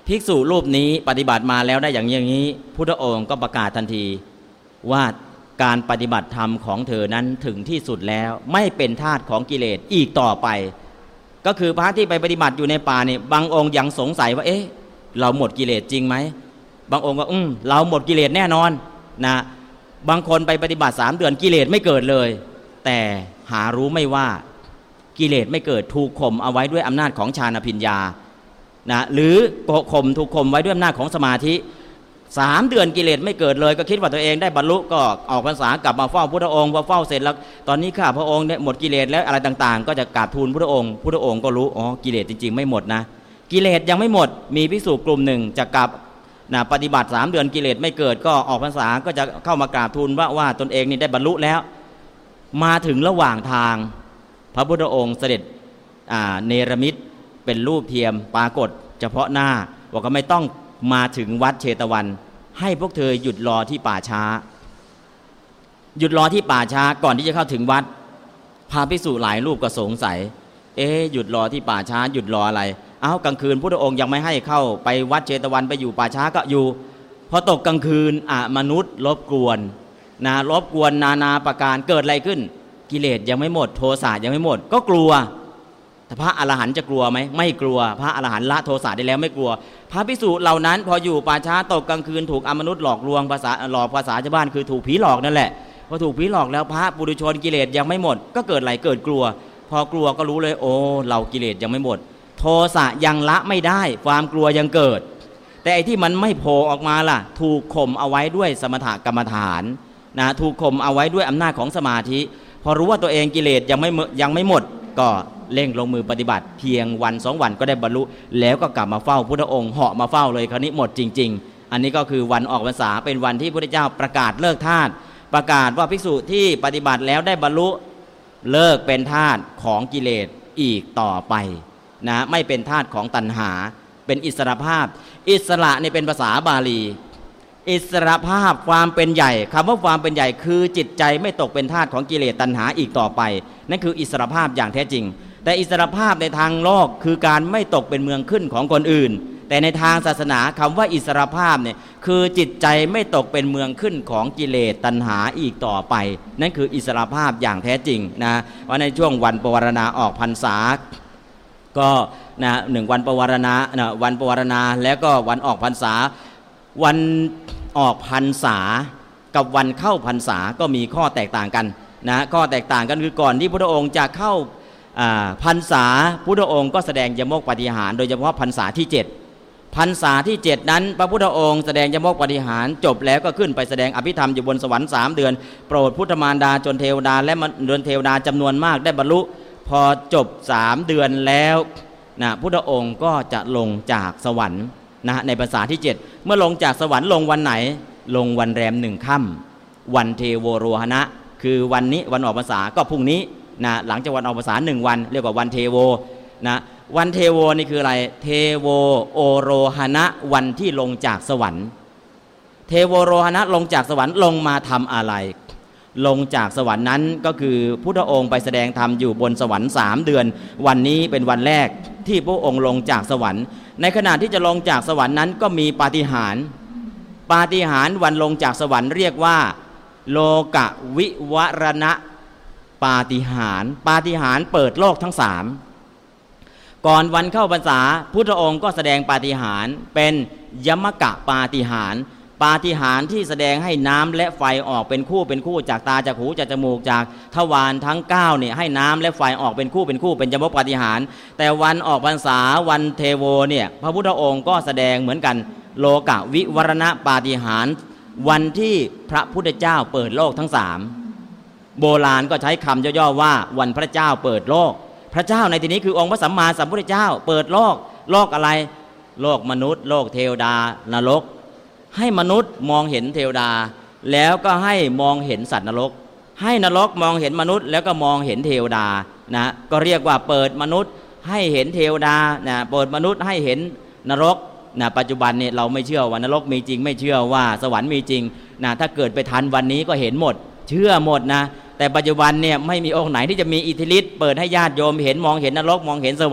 [SPEAKER 1] ภิกษุรูปนี้ปฏิบัติมาแล้วได้อย่างนี้พุทธองค์ก็ประกาศทันทีว่าการปฏิบัติธรรมของเธอนั้นถึงที่สุดแล้วไม่เป็นทาสของกิเลสอีกต่อไปก็คือพระที่ไปปฏิบัติอยู่ในป่านี่บางองค์ยังสงสัยว่าเอ๊ะเราหมดกิเลสจริงไหมบางองค์ก็อืมเราหมดกิเลสแน่นอนนะบางคนไปปฏิบัติสามเดือนกิเลสไม่เกิดเลยแต่หารู้ไม่ว่ากิเลสไม่เกิดถูกข่มเอาไว้ด้วยอำนาจของฌานปัญญานะหรือข่มถูกข่มไว้ด้วยอำนาจของสมาธิสามเดือนกิเลสไม่เกิดเลยก็คิดว่าตัวเองได้บรรลุก็ออกพรรษากลับมาเฝ้าพุทธองค์พอเฝ้าเสร็จแล้วตอนนี้ข้าพระองค์เนี่ยหมดกิเลสแล้วอะไรต่างๆก็จะกราบทูลพุทธองค์พุทธองค์ก็รู้อ๋อกิเลสจริงๆไม่หมดนะกิเลสยังไม่หมดมีภิกษุกลุ่มหนึ่งจะกลับนะปฏิบัติสามเดือนกิเลสไม่เกิดก็ออกพรรษาก็จะเข้ามากราบทูลว่าว่าตนเองนี่ได้บรรลุแล้วมาถึงระหว่างทางพระพุทธองค์เสด็จเนรมิตเป็นรูปเทียมปรากฏเฉพาะหน้าบอกว่าไม่ต้องมาถึงวัดเชตวันให้พวกเธอหยุดรอที่ป่าช้าหยุดรอที่ป่าช้าก่อนที่จะเข้าถึงวัดพาภิกษุหลายรูปก็สงสัยเอ๊ะหยุดรอที่ป่าช้าหยุดรออะไรเอ้ากลางคืนพุทธองค์ยังไม่ให้เข้าไปวัดเชตวันไปอยู่ป่าช้าก็อยู่พอตกกลางคืนอมนุษย์รบกวนนะรบกวนนานาประการเกิดอะไรขึ้นกิเลสยังไม่หมดโทสะยังไม่หมดก็กลัวแต่พระอรหันต์จะกลัวไหมไม่กลัวพระอรหันต์ละโทสะได้แล้วไม่กลัวพระภิกษุเหล่านั้นพออยู่ป่าช้าตกกลางคืนถูกอมนุษย์หลอกลวงภาษาหลอกภาษาชาวบ้านคือถูกผีหลอกนั่นแหละพอถูกผีหลอกแล้วพระปุถุชนกิเลสยังไม่หมดก็เกิดอะไรเกิดกลัวพอกลัวก็รู้เลยโอ้เรากิเลสยังไม่หมดโทสะยังละไม่ได้ความกลัวยังเกิดแต่ไอ้ที่มันไม่โผล่ออกมาล่ะถูกข่มเอาไว้ด้วยสมถกรรมฐานนะถูกข่มเอาไว้ด้วยอำนาจของสมาธิพอรู้ว่าตัวเองกิเลสยังไม่ยังไม่หมดก็เร่งลงมือปฏิบัติเพียงวันสองวันก็ได้บรรลุแล้วก็กลับมาเฝ้าพุทธองค์เหาะมาเฝ้าเลยคราวนี้หมดจริงๆอันนี้ก็คือวันออกพรรษาเป็นวันที่พระพุทธเจ้าประกาศเลิกทาสประกาศว่าภิกษุที่ปฏิบัติแล้วได้บรรลุเลิกเป็นทาสของกิเลสอีกต่อไปนะไม่เป็นทาสของตัณหาเป็นอิสรภาพอิสระนี่เป็นภาษาบาลีอิสรภาพความเป็นใหญ่คำว่าความเป็นใหญ่คือจิตใจไม่ตกเป็นทาสของกิเลสตัณหาอีกต่อไปนั่นคืออิสรภาพอย่างแท้จริงแต่อิสรภาพในทางโลกคือการไม่ตกเป็นเมืองขึ้นของคนอื่นแต่ในทางศาสนาคำว่าอิสรภาพเนี่ยคือจิตใจไม่ตกเป็นเมืองขึ้นของกิเลสตัณหาอีกต่อไปนั่นคืออิสรภาพอย่างแท้จริงนะว่าในช่วงวันปวารณาออกพรรษาก็นะหนึ่งวันปวารณานะวันปวารณาแล้วก็วันออกพรรษาวันออกพรรษากับวันเข้าพรรษาก็มีข้อแตกต่างกันนะข้อแตกต่างกันคือก่อนที่พระองค์จะเข้าพรรษาพุทธองค์ก็แสดงยมกปาฏิหาริย์โดยเฉพาะพรรษาที่เจ็ดพรรษาที่เจ็ดนั้นพระพุทธองค์แสดงยมกปาฏิหาริย์จบแล้วก็ขึ้นไปแสดงอภิธรรมอยู่บนสวรรค์สามเดือนโปรดพุทธมารดาจนเทวดาและมนุษย์เทวดาจำนวนมากได้บรรลุพอจบสามเดือนแล้วนะพุทธองค์ก็จะลงจากสวรรค์นะในพรรษาที่เจ็ดเมื่อลงจากสวรรค์ลงวันไหนลงวันแรมหนึ่งค่ำวันเทโวโรหณะคือวันนี้วันออกพรรษาก็พรุ่งนี้นะหลังจากวันออกพรรษาหนึ่งวันเรียกว่าวันเทโวนะวันเทโวนี่คืออะไรเทโวโอโรหณะวันที่ลงจากสวรรค์เทโวโรหณะลงจากสวรรค์ลงมาทำอะไรลงจากสวรรค์นั้นก็คือพุทธองค์ไปแสดงธรรมอยู่บนสวรรค์สามเดือนวันนี้เป็นวันแรกที่พระองค์ลงจากสวรรค์ในขณะที่จะลงจากสวรรค์นั้นก็มีปาฏิหาริย์ปาฏิหาริย์วันลงจากสวรรค์เรียกว่าโลกวิวรณะปาฏิหาริย์ปาฏิหาริย์เปิดโลกทั้งสามก่อนวันเข้าพรรษาพุทธองค์ก็แสดงปาฏิหาริย์เป็นยมกะปาฏิหาริย์ปาฏิหาริย์ที่แสดงให้น้ำและไฟออกเป็นคู่เป็นคู่จากตาจากหูจากจมูกจากทวารทั้งเก้าเนี่ยให้น้ำและไฟออกเป็นคู่เป็นคู่เป็นยมกปาฏิหาริย์แต่วันออกพรรษาวันเทโวเนี่ยพระพุทธองค์ก็แสดงเหมือนกันโลกวิวรณะปาฏิหาริย์วันที่พระพุทธเจ้าเปิดโลกทั้งสามโบราณก็ใช้คำย่อๆว่าวันพระเจ้าเปิดโลกพระเจ้าในที่นี้คือองค์พระสัมมาสัมพุทธเจ้าเปิดโลกโลกอะไรโลกมนุษย์โลกเทวดานรกให้มนุษย์มองเห็นเทวดาแล้วก็ให้มองเห็นสัตว์นรกให้นรกมองเห็นมนุษย์แล้วก็มองเห็นเทวดานะก็เรียกว่าเปิดมนุษย์ให้เห็นเทวดานะเปิดมนุษย์ให้เห็นนรกนะปัจจุบันเนี่ยเราไม่เชื่อว่านรกมีจริงไม่เชื่อว่าสวรรค์มีจริงนะถ้าเกิดไปทันวันนี้ก็เห็นหมดเชื่อหมดนะแต่ปัจจุบันเนี่ยไม่มีองค์ไหนที่จะมีอิทธิฤทธิ์เปิดให้ญาติโยมเห็นมองเห็นนรกมองเห็นสวรรค์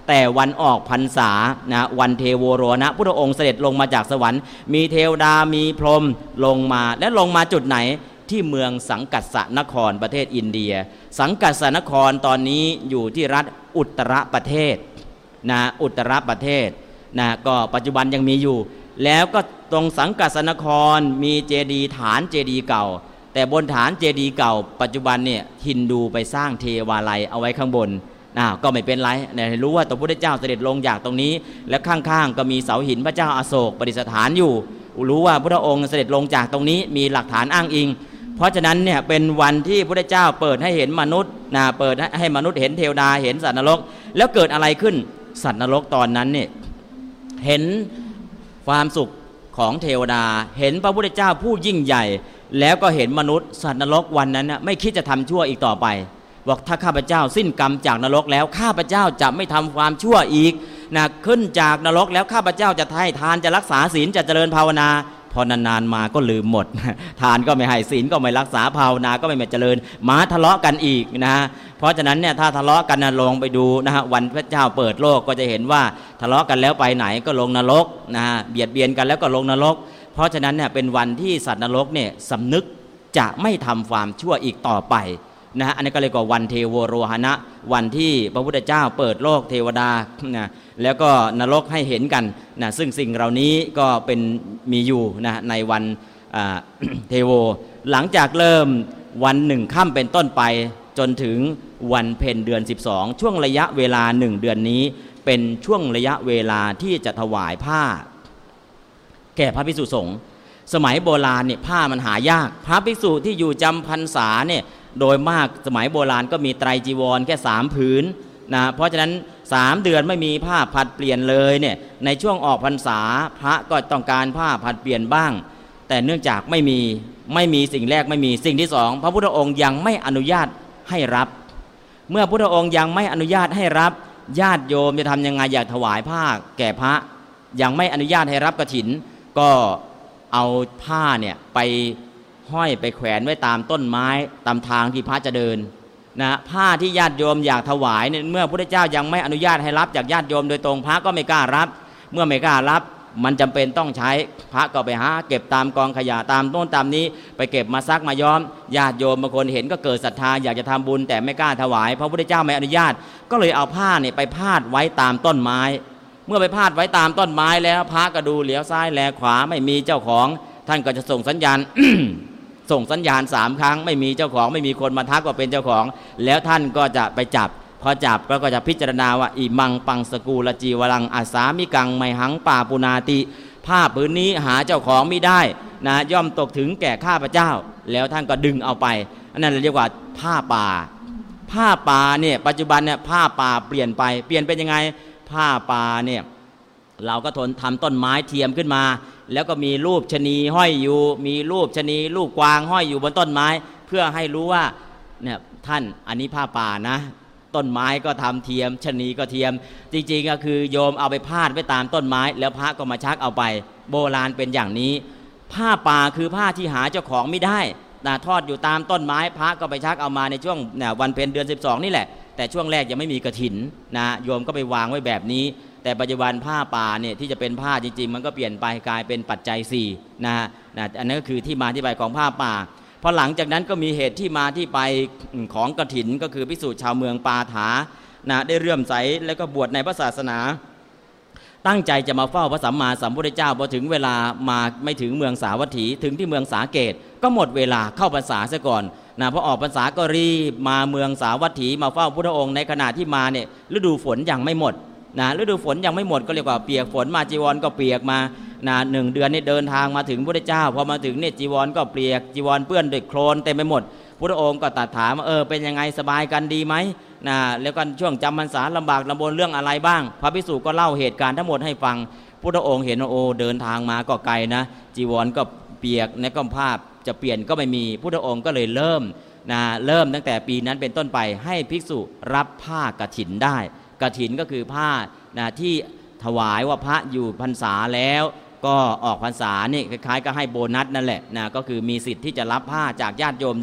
[SPEAKER 1] แต่วันออกพรรษานะวันเทโวโรหณะพุทธองค์เสด็จลงมาจากสวรรค์มีเทวดามีพรหมลงมาและลงมาจุดไหนที่เมืองสังกัสสนครประเทศอินเดียสังกัสสนครตอนนี้อยู่ที่รัฐอุตรประเทศนะอุตรประเทศนะก็ปัจจุบันยังมีอยู่แล้วก็ตรงสังกัสสนครมีเจดีย์ฐานเจดีย์เก่าแต่บนฐานเจดีย์เก่าปัจจุบันเนี่ยฮินดูไปสร้างเทวาลัยเอาไว้ข้างบนนะก็ไม่เป็นไรเนี่ยรู้ว่าพระพุทธเจ้าเสด็จลงจากตรงนี้และข้างๆก็มีเสาหินพระเจ้าอโศกประดิษฐานอยู่รู้ว่าพระองค์เสด็จลงจากตรงนี้มีหลักฐานอ้างอิงเพราะฉะนั้นเนี่ยเป็นวันที่พระพุทธเจ้าเปิดให้เห็นมนุษย์นะเปิดให้มนุษย์เห็นเทวดาเห็นสัตว์นรกแล้วเกิดอะไรขึ้นสัตว์นรกตอนนั้นเนี่ยเห็นความสุขของเทวดาเห็นพระพุทธเจ้าผู้ยิ่งใหญ่แล้วก็เห็นมนุษย์สัตว์นรกวันนั้นนะไม่คิดจะทำชั่วอีกต่อไปบอกถ้าข้าพเจ้าสิ้นกรรมจากนรกแล้วข้าพเจ้าจะไม่ทำความชั่วอีกนะขึ้นจากนรกแล้วข้าพเจ้าจะให้ทานจะรักษาศีลจะเจริญภาวนาพอนานๆมาก็ลืมหมดทานก็ไม่ให้ศีลก็ไม่รักษาภาวนาก็ไม่เจริญมาทะเลาะกันอีกนะฮะเพราะฉะนั้นเนี่ยถ้าทะเลาะกันนะลองไปดูนะฮะวันพระเจ้าเปิดโลกก็จะเห็นว่าทะเลาะกันแล้วไปไหนก็ลงนรกนะฮะเบียดเบียนกันแล้วก็ลงนรกเพราะฉะนั้นเนี่ยเป็นวันที่สัตว์นรกเนี่ยสำนึกจะไม่ทำความชั่วอีกต่อไปนะฮะอันนี้ก็เลยกว่าวันเทโวโรหณะวันที่พระพุทธเจ้าเปิดโลกเทวดานะแล้วก็นรกให้เห็นกันนะซึ่งสิ่งเหล่านี้ก็เป็นมีอยู่นะในวันเทโวหลังจากเริ่มวันหนึ่งค่ำเป็นต้นไปจนถึงวันเพ็ญเดือนสิบสองช่วงระยะเวลาหนึ่งเดือนนี้เป็นช่วงระยะเวลาที่จะถวายผ้าแก่พระภิกษุสงฆ์สมัยโบราณเนี่ยผ้ามันหายากพระภิกษุที่อยู่จำพรรษาเนี่ยโดยมากสมัยโบราณก็มีไตรจีวรแค่สามผืนนะเพราะฉะนั้นสามเดือนไม่มีผ้าผัดเปลี่ยนเลยเนี่ยในช่วงออกพรรษาพระก็ต้องการผ้าผัดเปลี่ยนบ้างแต่เนื่องจากไม่มีไม่มีสิ่งแรกไม่มีสิ่งที่สองพระพุทธองค์ยังไม่อนุญาตให้รับเมื่อพุทธองค์ยังไม่อนุญาตให้รับญาติโยมจะทำยังไงอยากถวายผ้าแก่พระยังไม่อนุญาตให้รับกฐินก็เอาผ้าเนี่ยไปห้อยไปแขวนไว้ตามต้นไม้ตามทางที่พระจะเดินนะผ้าที่ญาติโยมอยากถวายเนี่ยเมื่อพระพุทธเจ้ายังไม่อนุญาตให้รับจากญาติโยมโดยตรงพระก็ไม่กล้ารับเมื่อไม่กล้ารับมันจำเป็นต้องใช้พระก็ไปหาเก็บตามกองขยะตามโน่นตามนี้ไปเก็บมาซักมาย้อมญาติโยมบางคนเห็นก็เกิดศรัทธาอยากจะทำบุญแต่ไม่กล้าถวายพระพุทธเจ้าไม่อนุญาตก็เลยเอาผ้าเนี่ยไปพาดไว้ตามต้นไม้เมื่อไปพาดไว้ตามต้นไม้แล้วพระก็ดูเหลียวซ้ายแลขวาไม่มีเจ้าของท่านก็จะส่งสัญญาณ ส่งสัญญาณสามครั้งไม่มีเจ้าของไม่มีคนมาทักว่าเป็นเจ้าของแล้วท่านก็จะไปจับพอจับก็จะพิจารณาว่าอิมังปังสกูลจีวรังอาสามิกังไมหังป่าปุนาติผ้าผืนนี้หาเจ้าของไม่ได้นะย่อมตกถึงแก่ข้าพเจ้าแล้วท่านก็ดึงเอาไปอันนั้นเรียกว่าผ้าป่าผ้าป่าเนี่ยปัจจุบันเนี่ยผ้าป่าเปลี่ยนไปเปลี่ยนเป็นยังไงผ้าป่าเนี่ยเราก็ทนทำต้นไม้เทียมขึ้นมาแล้วก็มีรูปชะนีห้อยอยู่มีรูปชะนีรูปกวางห้อยอยู่บนต้นไม้เพื่อให้รู้ว่าเนี่ยท่านอันนี้ผ้าป่านะต้นไม้ก็ทำเทียมชะนีก็เทียมจริงๆก็คือโยมเอาไปพาดไว้ตามต้นไม้แล้วพระก็มาชักเอาไปโบราณเป็นอย่างนี้ผ้าป่าคือผ้าที่หาเจ้าของไม่ได้นะทอดอยู่ตามต้นไม้พระก็ไปชักเอามาในช่วงเนี่ยวันเพ็ญเดือนสิบสองนี่แหละแต่ช่วงแรกยังไม่มีกฐินนะโยมก็ไปวางไว้แบบนี้แต่ปัจจุบันผ้าป่าเนี่ยที่จะเป็นผ้าจริงๆมันก็เปลี่ยนไปกลายเป็นปัจจัยสี่นะนะอันนั้นก็คือที่มาที่ไปของผ้าป่าพอหลังจากนั้นก็มีเหตุที่มาที่ไปของกฐินก็คือภิกษุชาวเมืองปาฐานะได้เลื่อมใสแล้วก็บวชในพระศาสนาตั้งใจจะมาเฝ้าพระสัมมาสัมพุทธเจ้าพอถึงเวลามาไม่ถึงเมืองสาวัตถีถึงที่เมืองสาเกตก็หมดเวลาเข้าพรรษาซะก่อนนะพอออกพรรษาก็รีบมาเมืองสาวัตถีมาเฝ้าพุทธองค์ในขณะที่มาเนี่ยฤดูฝนยังไม่หมดนะฤดูฝนยังไม่หมดก็เรียกว่าเปียกฝนมาจีวรก็เปียกมานะหนึ่งเดือนนี่เดินทางมาถึงพระเจ้าพอมาถึงเนี่ยจีวรก็เปียกจีวรเปื้อนด้วยโคลนเต็มไปหมดพระองค์ก็ตรัสถามว่าเออเป็นยังไงสบายกันดีไหมนะแล้วก็ช่วงจำพรรษาลำบากลำบนเรื่องอะไรบ้างพระภิกษุก็เล่าเหตุการณ์ทั้งหมดให้ฟังพระองค์เห็นว่าโอ้เดินทางมาก็ไกลนะจีวรก็เปียกในก็ผ้าจะเปลี่ยนก็ไม่มีพระองค์ก็เลยเริ่มนะเริ่มตั้งแต่ปีนั้นเป็นต้นไปให้ภิกษุรับผ้ากฐินได้กฐินก็คือผ้านะที่ถวายว่าพระอยู่พรรษาแล้วก็ออกพรรษานี่คล้ายๆก็ให้โบนัสนั่นแหละนะก็คือมีสิทธิ์ที่จะรับผ้าจากญาติโยมได้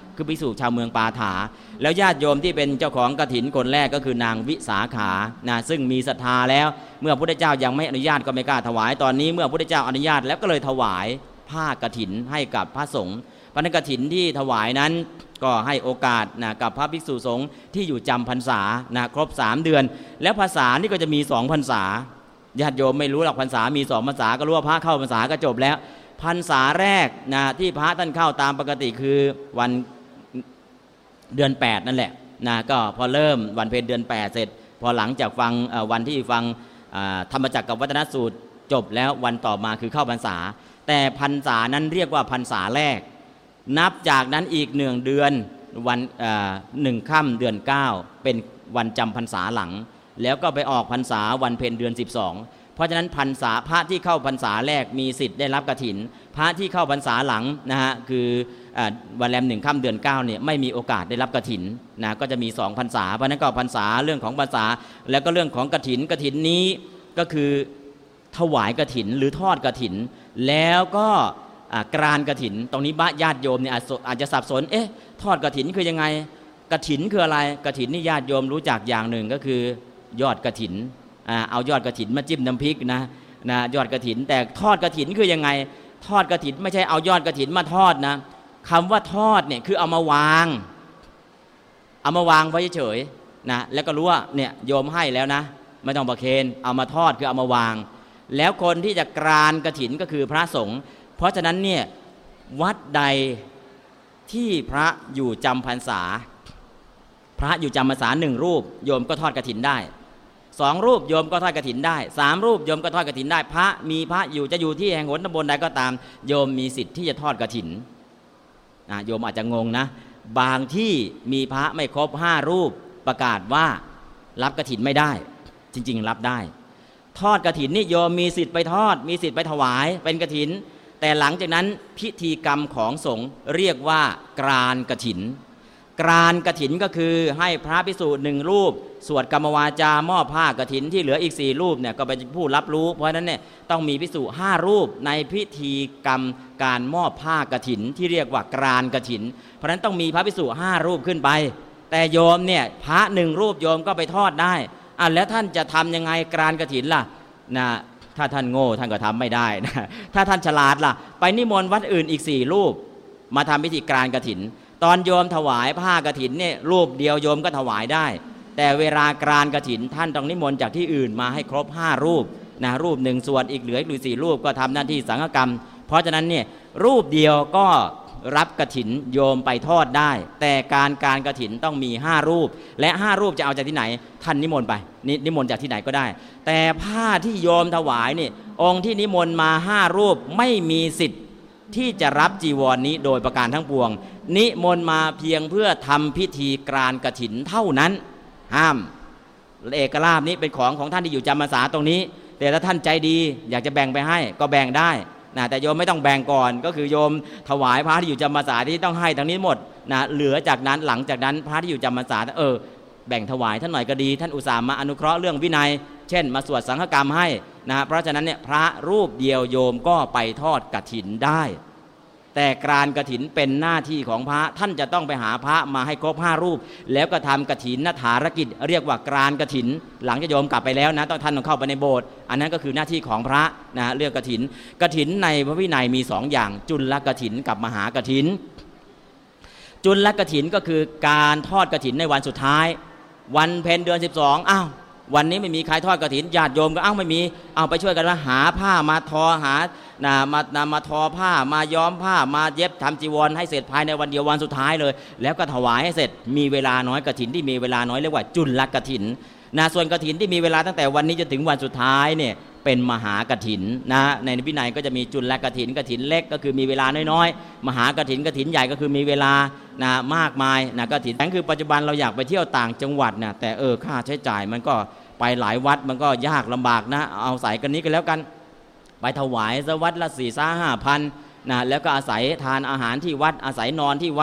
[SPEAKER 1] คือภิกษุชาวเมืองปาฐาแล้วญาติโยมที่เป็นเจ้าของกฐินคนแรกก็คือนางวิสาขานะซึ่งมีศรัทธาแล้วเมื่อพระพุทธเจ้ายังไม่อนุญาตก็ไม่กล้าถวายตอนนี้เมื่อพระพุทธเจ้าอนุญาตแล้วก็เลยถวายผ้ากฐินให้กับพระสงฆ์พระกฐินที่ถวายนั้นก็ให้โอกาสนะกับพระภิกษุสงฆ์ที่อยู่จำพรรษานะครบสามเดือนแล้วพรรษานี่ก็จะมีสองพรรษาญาติโยมไม่รู้หรอกพรรษามีสองพรรษาก็รู้ว่าพระเข้าพรรษาก็จบแล้วพรรษาแรกนะที่พระท่านเข้าตามปกติคือวันเดือนแปดนั่นแหละนะก็พอเริ่มวันเพ็ญเดือนแปดเสร็จพอหลังจากฟังวันที่ฟังธรรมจักรกับวัฒนสูตรจบแล้ววันต่อมาคือเข้าพรรษาแต่พรรษานั้นเรียกว่าพรรษาแรกนับจากนั้นอีกหนึ่งเดือนวันหนึ่งค่ำเดือนเก้าเป็นวันจำพรรษาหลังแล้วก็ไปออกพรรษาวันเพ็ญเดือนสิบสองเพราะฉะนั้นพรรษาพระที่เข้าพรรษาแรกมีสิทธิ์ได้รับกฐินพระที่เข้าพรรษาหลังนะฮะคือวันแรมหนึ่งค่ำเดือนเก้าเนี่ยไม่มีโอกาสได้รับกฐินนะก็จะมีสองพรรษาเพราะนั้นก็พรรษาเรื่องของพรรษาแล้วก็เรื่องของกฐินกฐินนี้ก็คือถวายกฐินหรือทอดกฐินแล้วก็กรานกฐินตรงนี้บ้าญาติโยมเนี่ยอาจจะสับสนเอ๊ะทอดกฐินคือยังไงกฐินคืออะไรกฐินนี่ญาติโยมรู้จักอย่างหนึ่งก็คือยอดกฐินเอายอดกฐินมาจิ้มน้ำพริกนะนะยอดกฐินแต่ทอดกฐินคือยังไงทอดกฐินไม่ใช่เอายอดกฐินมาทอดนะคำว่าทอดเนี่ยคือเอามาวางเอามาวางไว้เฉยๆนะแล้วก็รู้ว่าเนี่ยโยมให้แล้วนะไม่ต้องประเคนเอามาทอดคือเอามาวางแล้วคนที่จะกรานกฐินก็คือพระสงฆ์เพราะฉะนั้นเนี่ยวัดใดที่พระอยู่จำพรรษาพระอยู่จำพรรษาหนึ่งรูปโยมก็ทอดกฐินได้สองรูปโยมก็ทอดกฐินได้สามรูปโยมก็ทอดกฐินได้พระมีพระอยู่จะอยู่ที่แห่งหนตำบลใดก็ตามโยมมีสิทธิ์ที่จะทอดกฐินโยมอาจจะงงนะบางที่มีพระไม่ครบห้ารูปประกาศว่ารับกฐินไม่ได้จริงๆรับได้ทอดกฐินนี่โยมมีสิทธิ์ไปทอดมีสิทธิ์ไปถวายเป็นกฐินแต่หลังจากนั้นพิธีกรรมของสงฆ์เรียกว่ากรานกฐินกรานกฐินก็คือให้พระภิกษุหนึ่งรูปสวดกรรมวาจามอบผ้ากฐินที่เหลืออีกสี่รูปเนี่ยก็เป็นผู้รับรู้เพราะฉะนั้นเนี่ยต้องมีภิกษุห้ารูปในพิธีกรรมการมอบผ้ากฐินที่เรียกว่ากรานกฐินเพราะฉะนั้นต้องมีพระภิกษุห้ารูปขึ้นไปแต่โยมเนี่ยพระหนึ่งรูปโยมก็ไปทอดได้อ่ะแล้วท่านจะทำยังไงกรานกฐินล่ะนะถ้าท่านโง่ท่านก็ทำไม่ได้นะถ้าท่านฉลาดล่ะไปนิมนต์วัดอื่นอีกสี่รูปมาทำพิธีกรานกฐินตอนโยมถวายผ้ากฐินเนี่ยรูปเดียวโยมก็ถวายได้แต่เวลากรานกฐินท่านต้องนิมนต์จากที่อื่นมาให้ครบห้ารูปนะรูปหนึ่งส่วนอีกเหลืออีกหรือสี่รูปก็ทำหน้าที่สังฆกรรมเพราะฉะนั้นเนี่ยรูปเดียวก็รับกฐินโยมไปทอดได้แต่การการกฐินต้องมีห้ารูปและห้ารูปจะเอาจากที่ไหนท่านนิมนต์ไปนิมนต์จากที่ไหนก็ได้แต่ผ้าที่โยมถวายนี่องค์ที่นิมนต์มาห้ารูปไม่มีสิทธิ์ที่จะรับจีวร นนี้โดยประการทั้งปวงนิมนต์มาเพียงเพื่อทำพิธีกรานกฐินเท่านั้นห้ามเอกลาภนี้เป็นของของท่านที่อยู่จำพรรษาตรงนี้แต่ถ้าท่านใจดีอยากจะแบ่งไปให้ก็แบ่งได้นะแต่โยมไม่ต้องแบ่งก่อนก็คือโยมถวายพระที่อยู่จำพรรษาที่ต้องให้ทั้งนี้หมดนะเหลือจากนั้นหลังจากนั้นพระที่อยู่จำพรรษาเออแบ่งถวายท่านหน่อยก็ดีท่านอุตส่าห์มาอนุเคราะห์เรื่องวินัยเช่นมาสวดสังฆกรรมให้นะเพราะฉะนั้นเนี่ยพระรูปเดียวโยมก็ไปทอดกฐินได้แต่กรานกฐินเป็นหน้าที่ของพระท่านจะต้องไปหาพระมาให้ครบห้ารูปแล้วก็ทำกฐินนฐารกิจเรียกว่ากรานกฐินหลังจากโยมกลับไปแล้วนะต้องท่านต้องเข้าไปในโบสถ์อันนั้นก็คือหน้าที่ของพระนะเรื่องกฐินกฐินในพระวินัยมีสองอย่างจุลกฐินกับมหากฐินจุลกฐินก็คือการทอดกฐินในวันสุดท้ายวันเพ็ญเดือนสิบสองอ้าววันนี้ไม่มีใครทอดกฐินญาติโยมก็อ้าวไม่มีเอาไปช่วยกันว่าหาผ้ามาทอหานะมานะมาทอผ้ามาย้อมผ้ามาเย็บทำจีวรให้เสร็จภายในวันเดียววันสุดท้ายเลยแล้วก็ถวายให้เสร็จมีเวลาน้อยกฐินที่มีเวลาน้อยเรียกว่าจุลกฐินนะส่วนกฐินที่มีเวลาตั้งแต่วันนี้จนถึงวันสุดท้ายเนี่ยเป็นมหากฐินนะในวินัยก็จะมีจุลกฐินกฐินเล็กก็คือมีเวลาน้อยๆมหากฐินกฐินใหญ่ก็คือมีเวลานะมากมายนะกฐินนั่นคือปัจจุบันเราอยากไปเที่ยวต่างจังหวัดนะแต่เออค่าใช้จ่ายมันก็ไปหลายวัดมันก็ยากลำบากนะเอาใส่กันนี้กันแล้วกันไปถวายสักวัดละสี่ซ่าห้าพันนะแล้วก็อาศัยทานอาหารที่วัดอาศัยนอนที่วัด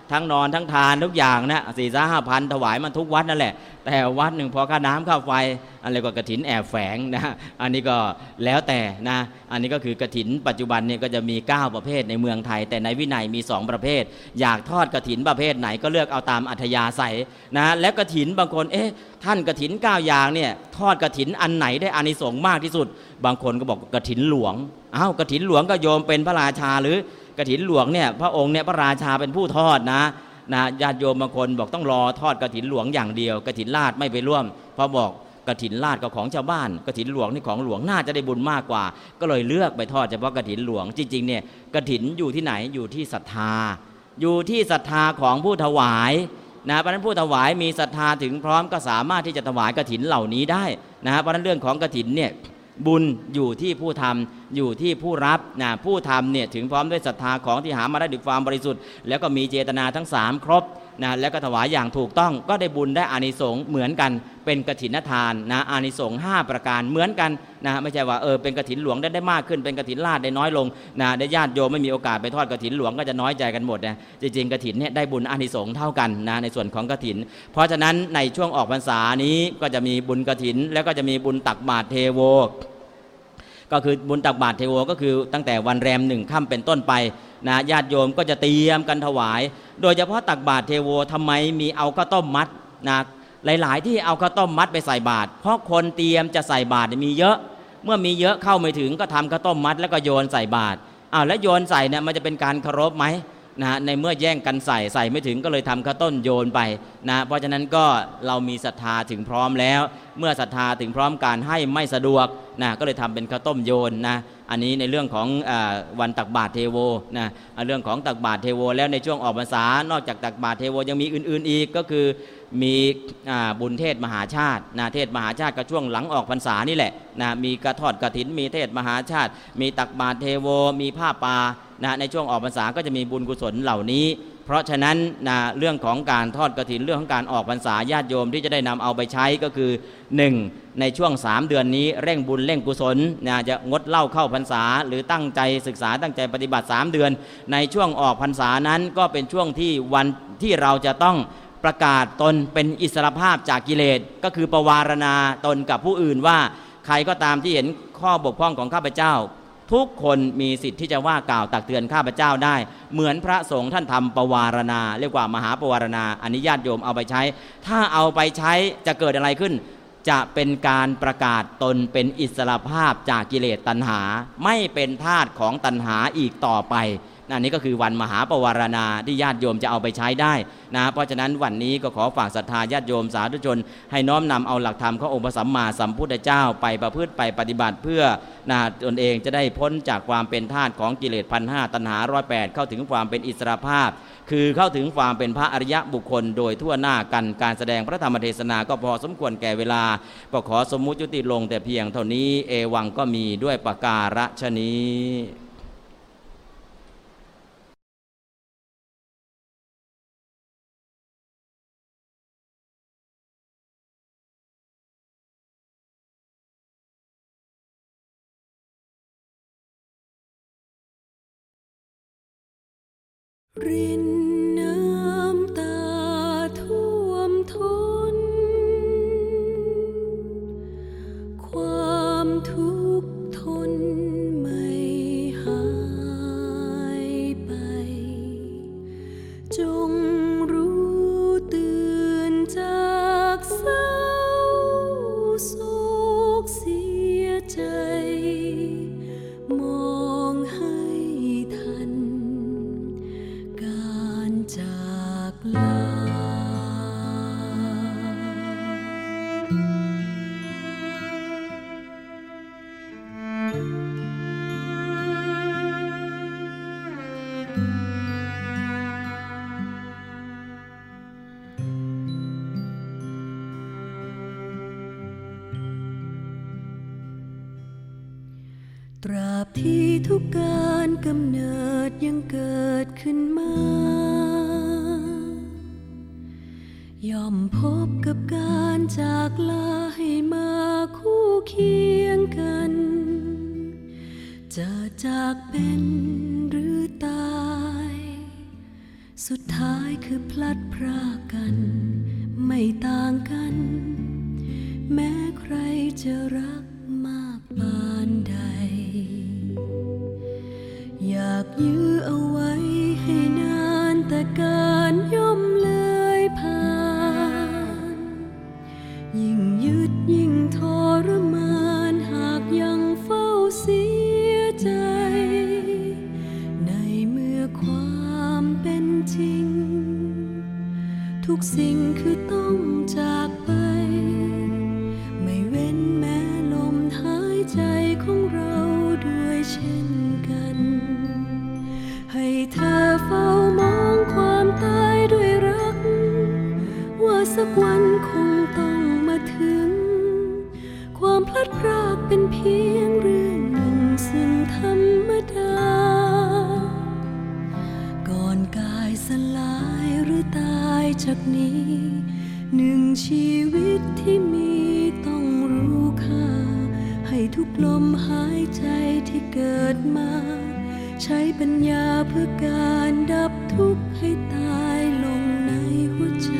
[SPEAKER 1] ทั้งนอนทั้งทานทุกอย่างนะสี่สห้าพันถวายมันทุกวัดนั่นแหละแต่วัดหนึ่งพอค่าน้ำค่าไฟอะไรก็กฐินแอบแฝงนะอันนี้ก็แล้วแต่นะอันนี้ก็คือกฐินปัจจุบันเนี่ยก็จะมีเก้าประเภทในเมืองไทยแต่ในวินัยมีสองประเภทอยากทอดกฐินประเภทไหนก็เลือกเอาตามอัธยาศัยนะและกฐินบางคนเอ๊ะท่านกฐินเก้าอย่างเนี่ยทอดกฐินอันไหนได้อานิสงส์มากที่สุดบางคนก็บอกกฐินหลวงอ้าวกฐินหลวงก็โยมเป็นพระราชาหรือกฐินหลวงเนี่ยพระองค์เนี่ยพระราชาเป็นผู้ทอดนะนะญาติโยมบางคนบอกต้องรอทอดกฐินหลวงอย่างเดียวกฐินลาดไม่ไปร่วมเพราะบอกกฐินลาดก็ของชาวบ้านกฐินหลวงนี่ของหลวงน่าจะได้บุญมากกว่าก็เลยเลือกไปทอดเฉพาะกฐินหลวงจริงๆเนี่ยกฐินอยู่ที่ไหนอยู่ที่ศรัทธาอยู่ที่ศรัทธาของผู้ถวายนะเพราะนั้นผู้ถวายมีศรัทธาถึงพร้อมก็สามารถที่จะถวายกฐินเหล่านี้ได้นะเพราะนั้นเรื่องของกฐินเนี่ยบุญอยู่ที่ผู้ทำอยู่ที่ผู้รับนะผู้ทำเนี่ยถึงพร้อมด้วยศรัทธาของที่หามาได้ด้วยความบริสุทธิ์แล้วก็มีเจตนาทั้งสามครบนะแล้วก็ถวายอย่างถูกต้องก็ได้บุญได้อานิสงส์เหมือนกันเป็นกฐินทานนะอานิสงส์ห้าประการเหมือนกันนะไม่ใช่ว่าเออเป็นกฐินหลวงได้ได้มากขึ้นเป็นกฐินลาดได้น้อยลงนะได้ญาติโยมไม่มีโอกาสไปทอดกฐินหลวงก็จะน้อยใจกันหมดนะจริงๆกฐินเนี่ยได้บุญอานิสงส์เท่ากันนะในส่วนของกฐินเพราะฉะนั้นในช่วงออกพรรษานี้ก็จะมีบุญกฐินแล้วก็จะมีบุญตักบาตรเทโวก็คือบุญตักบาตรเทโวก็คือตั้งแต่วันแรมหนึ่งค่ำเป็นต้นไปนะญาติโยมก็จะเตรียมกันถวายโดยเฉพาะตักบาตรเทโวทำไมมีเอาข้าวต้มมัดนะหลายๆที่เอาข้าวต้มมัดไปใส่บาตรเพราะคนเตรียมจะใส่บาตรมีเยอะเมื่อมีเยอะเข้าไม่ถึงก็ทำข้าวต้มมัดแล้วก็โยนใส่บาตรอ้าวแล้วโยนใส่เนี่ยมันจะเป็นการเคารพไหมนะในเมื่อแย่งกันใส่ใส่ไม่ถึงก็เลยทำข้าวต้นโยนไปนะเพราะฉะนั้นก็เรามีศรัทธาถึงพร้อมแล้วเมื่อศรัทธาถึงพร้อมการให้ไม่สะดวกนะก็เลยทำเป็นข้าวต้มโยนนะอันนี้ในเรื่องของอวันตักบาตรเทโวนะเรื่องของตักบาตรเทโวแล้วในช่วงออกพรรษานอกจากตักบาตรเทโวยังมีอื่นๆอีกก็คือมีบุญเทศมหาชาตินะเทศมหาชาติก็ช่วงหลังออกพรรษานี่แหละนะมีกระทอดกฐินมีเทศมหาชาติมีตักบาตรเทโวมีผ้าป่านะในช่วงออกพรรษาก็จะมีบุญกุศลเหล่านี้เพราะฉะนั้นนะเรื่องของการทอดกฐินเรื่องของการออกพรรษาญาติโยมที่จะได้นำเอาไปใช้ก็คือหนึ่งในช่วงสามเดือนนี้เร่งบุญเร่งกุศลนะจะงดเหล้าเข้าพรรษาหรือตั้งใจศึกษาตั้งใจปฏิบัติสามเดือนในช่วงออกพรรษานั้นก็เป็นช่วงที่วันที่เราจะต้องประกาศตนเป็นอิสรภาพจากกิเลสก็คือประวารณาตนกับผู้อื่นว่าใครก็ตามที่เห็นข้อบกพร่องของข้าพเจ้าทุกคนมีสิทธิ์ที่จะว่ากล่าวตักเตือนข้าพเจ้าได้เหมือนพระสงฆ์ท่านทำประวารณาเรียกว่ามหาประวารณาอนุญาตโยมเอาไปใช้ถ้าเอาไปใช้จะเกิดอะไรขึ้นจะเป็นการประกาศตนเป็นอิสรภาพจากกิเลสตัณหาไม่เป็นทาสของตัณหาอีกต่อไปอันนี้ก็คือวันมหาปวารณาที่ญาติโยมจะเอาไปใช้ได้นะเพราะฉะนั้นวันนี้ก็ขอฝากศรัทธาญาติโยมสาธุชนให้น้อมนำเอาหลักธรรมขององค์พระสัมมาสัมพุทธเจ้าไปประพฤติไปปฏิบัติเพื่อนะตนเองจะได้พ้นจากความเป็นทาสของกิเลสพันห้าตัณหาร้อยแปดเข้าถึงความเป็นอิสรภาพคือเข้าถึงความเป็นพระอริยะบุคคลโดยทั่วหน้ากันการแสดงพระธรรมเทศนาก็พอสมควรแก่เวลาก็ขอสมมุติยุติลงแต่เพียงเท่านี้เอวังก็มีด้วยประการฉะนี้
[SPEAKER 2] รินน้ำตาท่วมท้นความทุกข์ทนไม่หายไปจงรู้ตื่นจากเศร้าโศกเสียใจมองให้ทันการจากลาตราบที่ทุกการกำเนิดยังเกิดขึ้นมาย่อมพบกับการจากลาให้มาคู่เคียงกันจะจากเป็นหรือตายสุดท้ายคือพลัดพรากกันไม่ต่างกันแม้ใครจะรักมากปานใดอยากยื้อเอาไว้ให้นานแต่การย่อมเลยผ่านยิ่งยึดยิ่งทรมานหากยังเฝ้าเสียใจในเมื่อความเป็นจริงทุกสิ่งคือต้องจากไปไม่เว้นแม้ลมหายใจของเราด้วยเช่นกันให้เธอเฝ้ามองความตายด้วยรักว่าสักวันคงต้องมาถึงความพลัดพรากเป็นเพียงเรื่องหนึ่งซึ่งธรรมดาก่อนกายสลายหรือตายจากนี้หนึ่งชีวิตที่มีต้องรู้ค่าให้ทุกลมหายใจที่เกิดมาใช้ปัญญาเพื่อการดับทุกข์ให้ตายลงในหัวใจ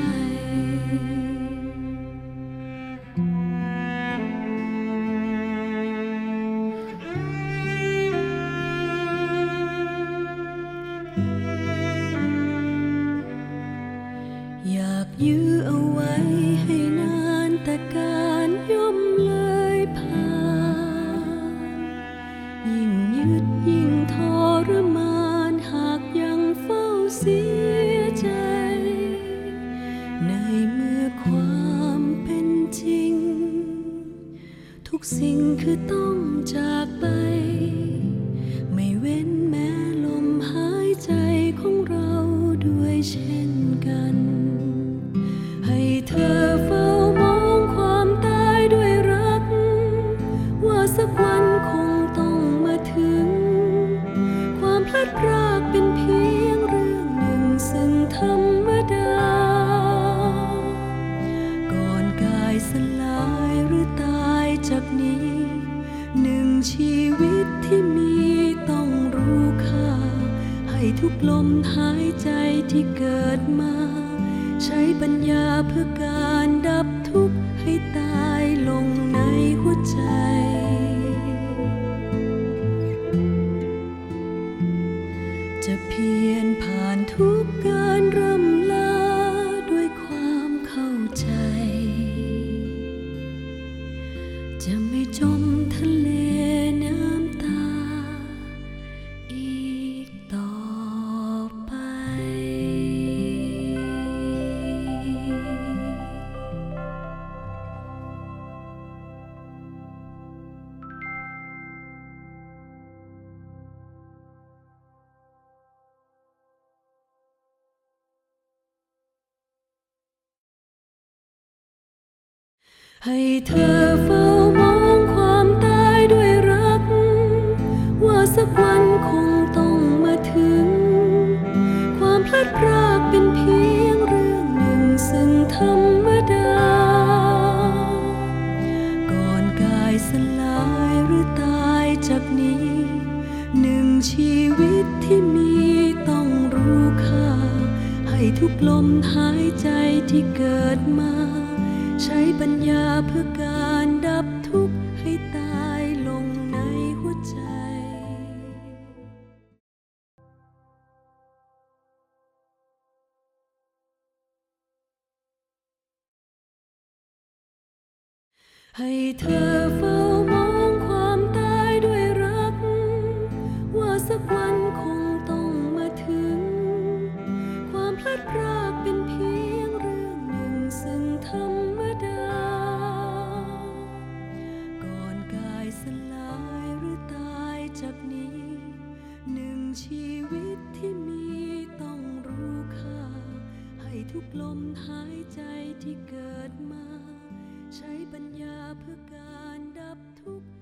[SPEAKER 2] อยากยื้อเอาไว้ให้นานแต่การย่อมเลยผ่านยิ่งยึดยิ่งทรมานหากยังเฝ้าเสียใจในเมื่อความเป็นจริงทุกสิ่งคือต้องจากไปไม่เว้นแม้ลมหายใจของเราด้วยเช่นกันให้เธอเฝ้ามองความตายด้วยรักว่าสักวันคงต้องมาถึงความพลัดพรากเป็นเพียงเรื่องหนึ่งซึ่งธรรมดาก่อนกายสลายหรือตายจากนี้หนึ่งชีวิตที่มีต้องรู้ค่าให้ทุกลมหายใจที่เกิดมาใช้ปัญญาเพื่อการดับทุกข์ให้ตายลงในหัวใจจะเพียรผ่านทุกการร่ำลาด้วยความเข้าใจจะไม่จมทะเลน้ำตาอีกต่อไปให้เธอเฝ้ามองความตายด้วยรักว่าสักวันคงต้องมาถึงความพลัดพรากเป็นเพียงเรื่องหนึ่งซึ่งธรรมดาก่อนกายสลายหรือตายจากนี้หนึ่งชีวิตที่มีต้องรู้ค่าให้ทุกลมหายใจที่เกิดมาใช้ปัญญาเพื่อการดับทุกข์ให้ตายลงในหัวใจให้เธอเฝ้ามองความตายด้วยรักว่าสักวันคงต้องมาถึงความพลัดพรากเป็นเพียงเรื่องหนึ่งซึ่งธรรมดาก่อนกายสลายหรือตายจากนี้หนึ่งชีวิตที่มีต้องรู้ค่าให้ทุกลมหายใจที่เกิดมาใช้ปัญญาเพื่อการดับทุกข์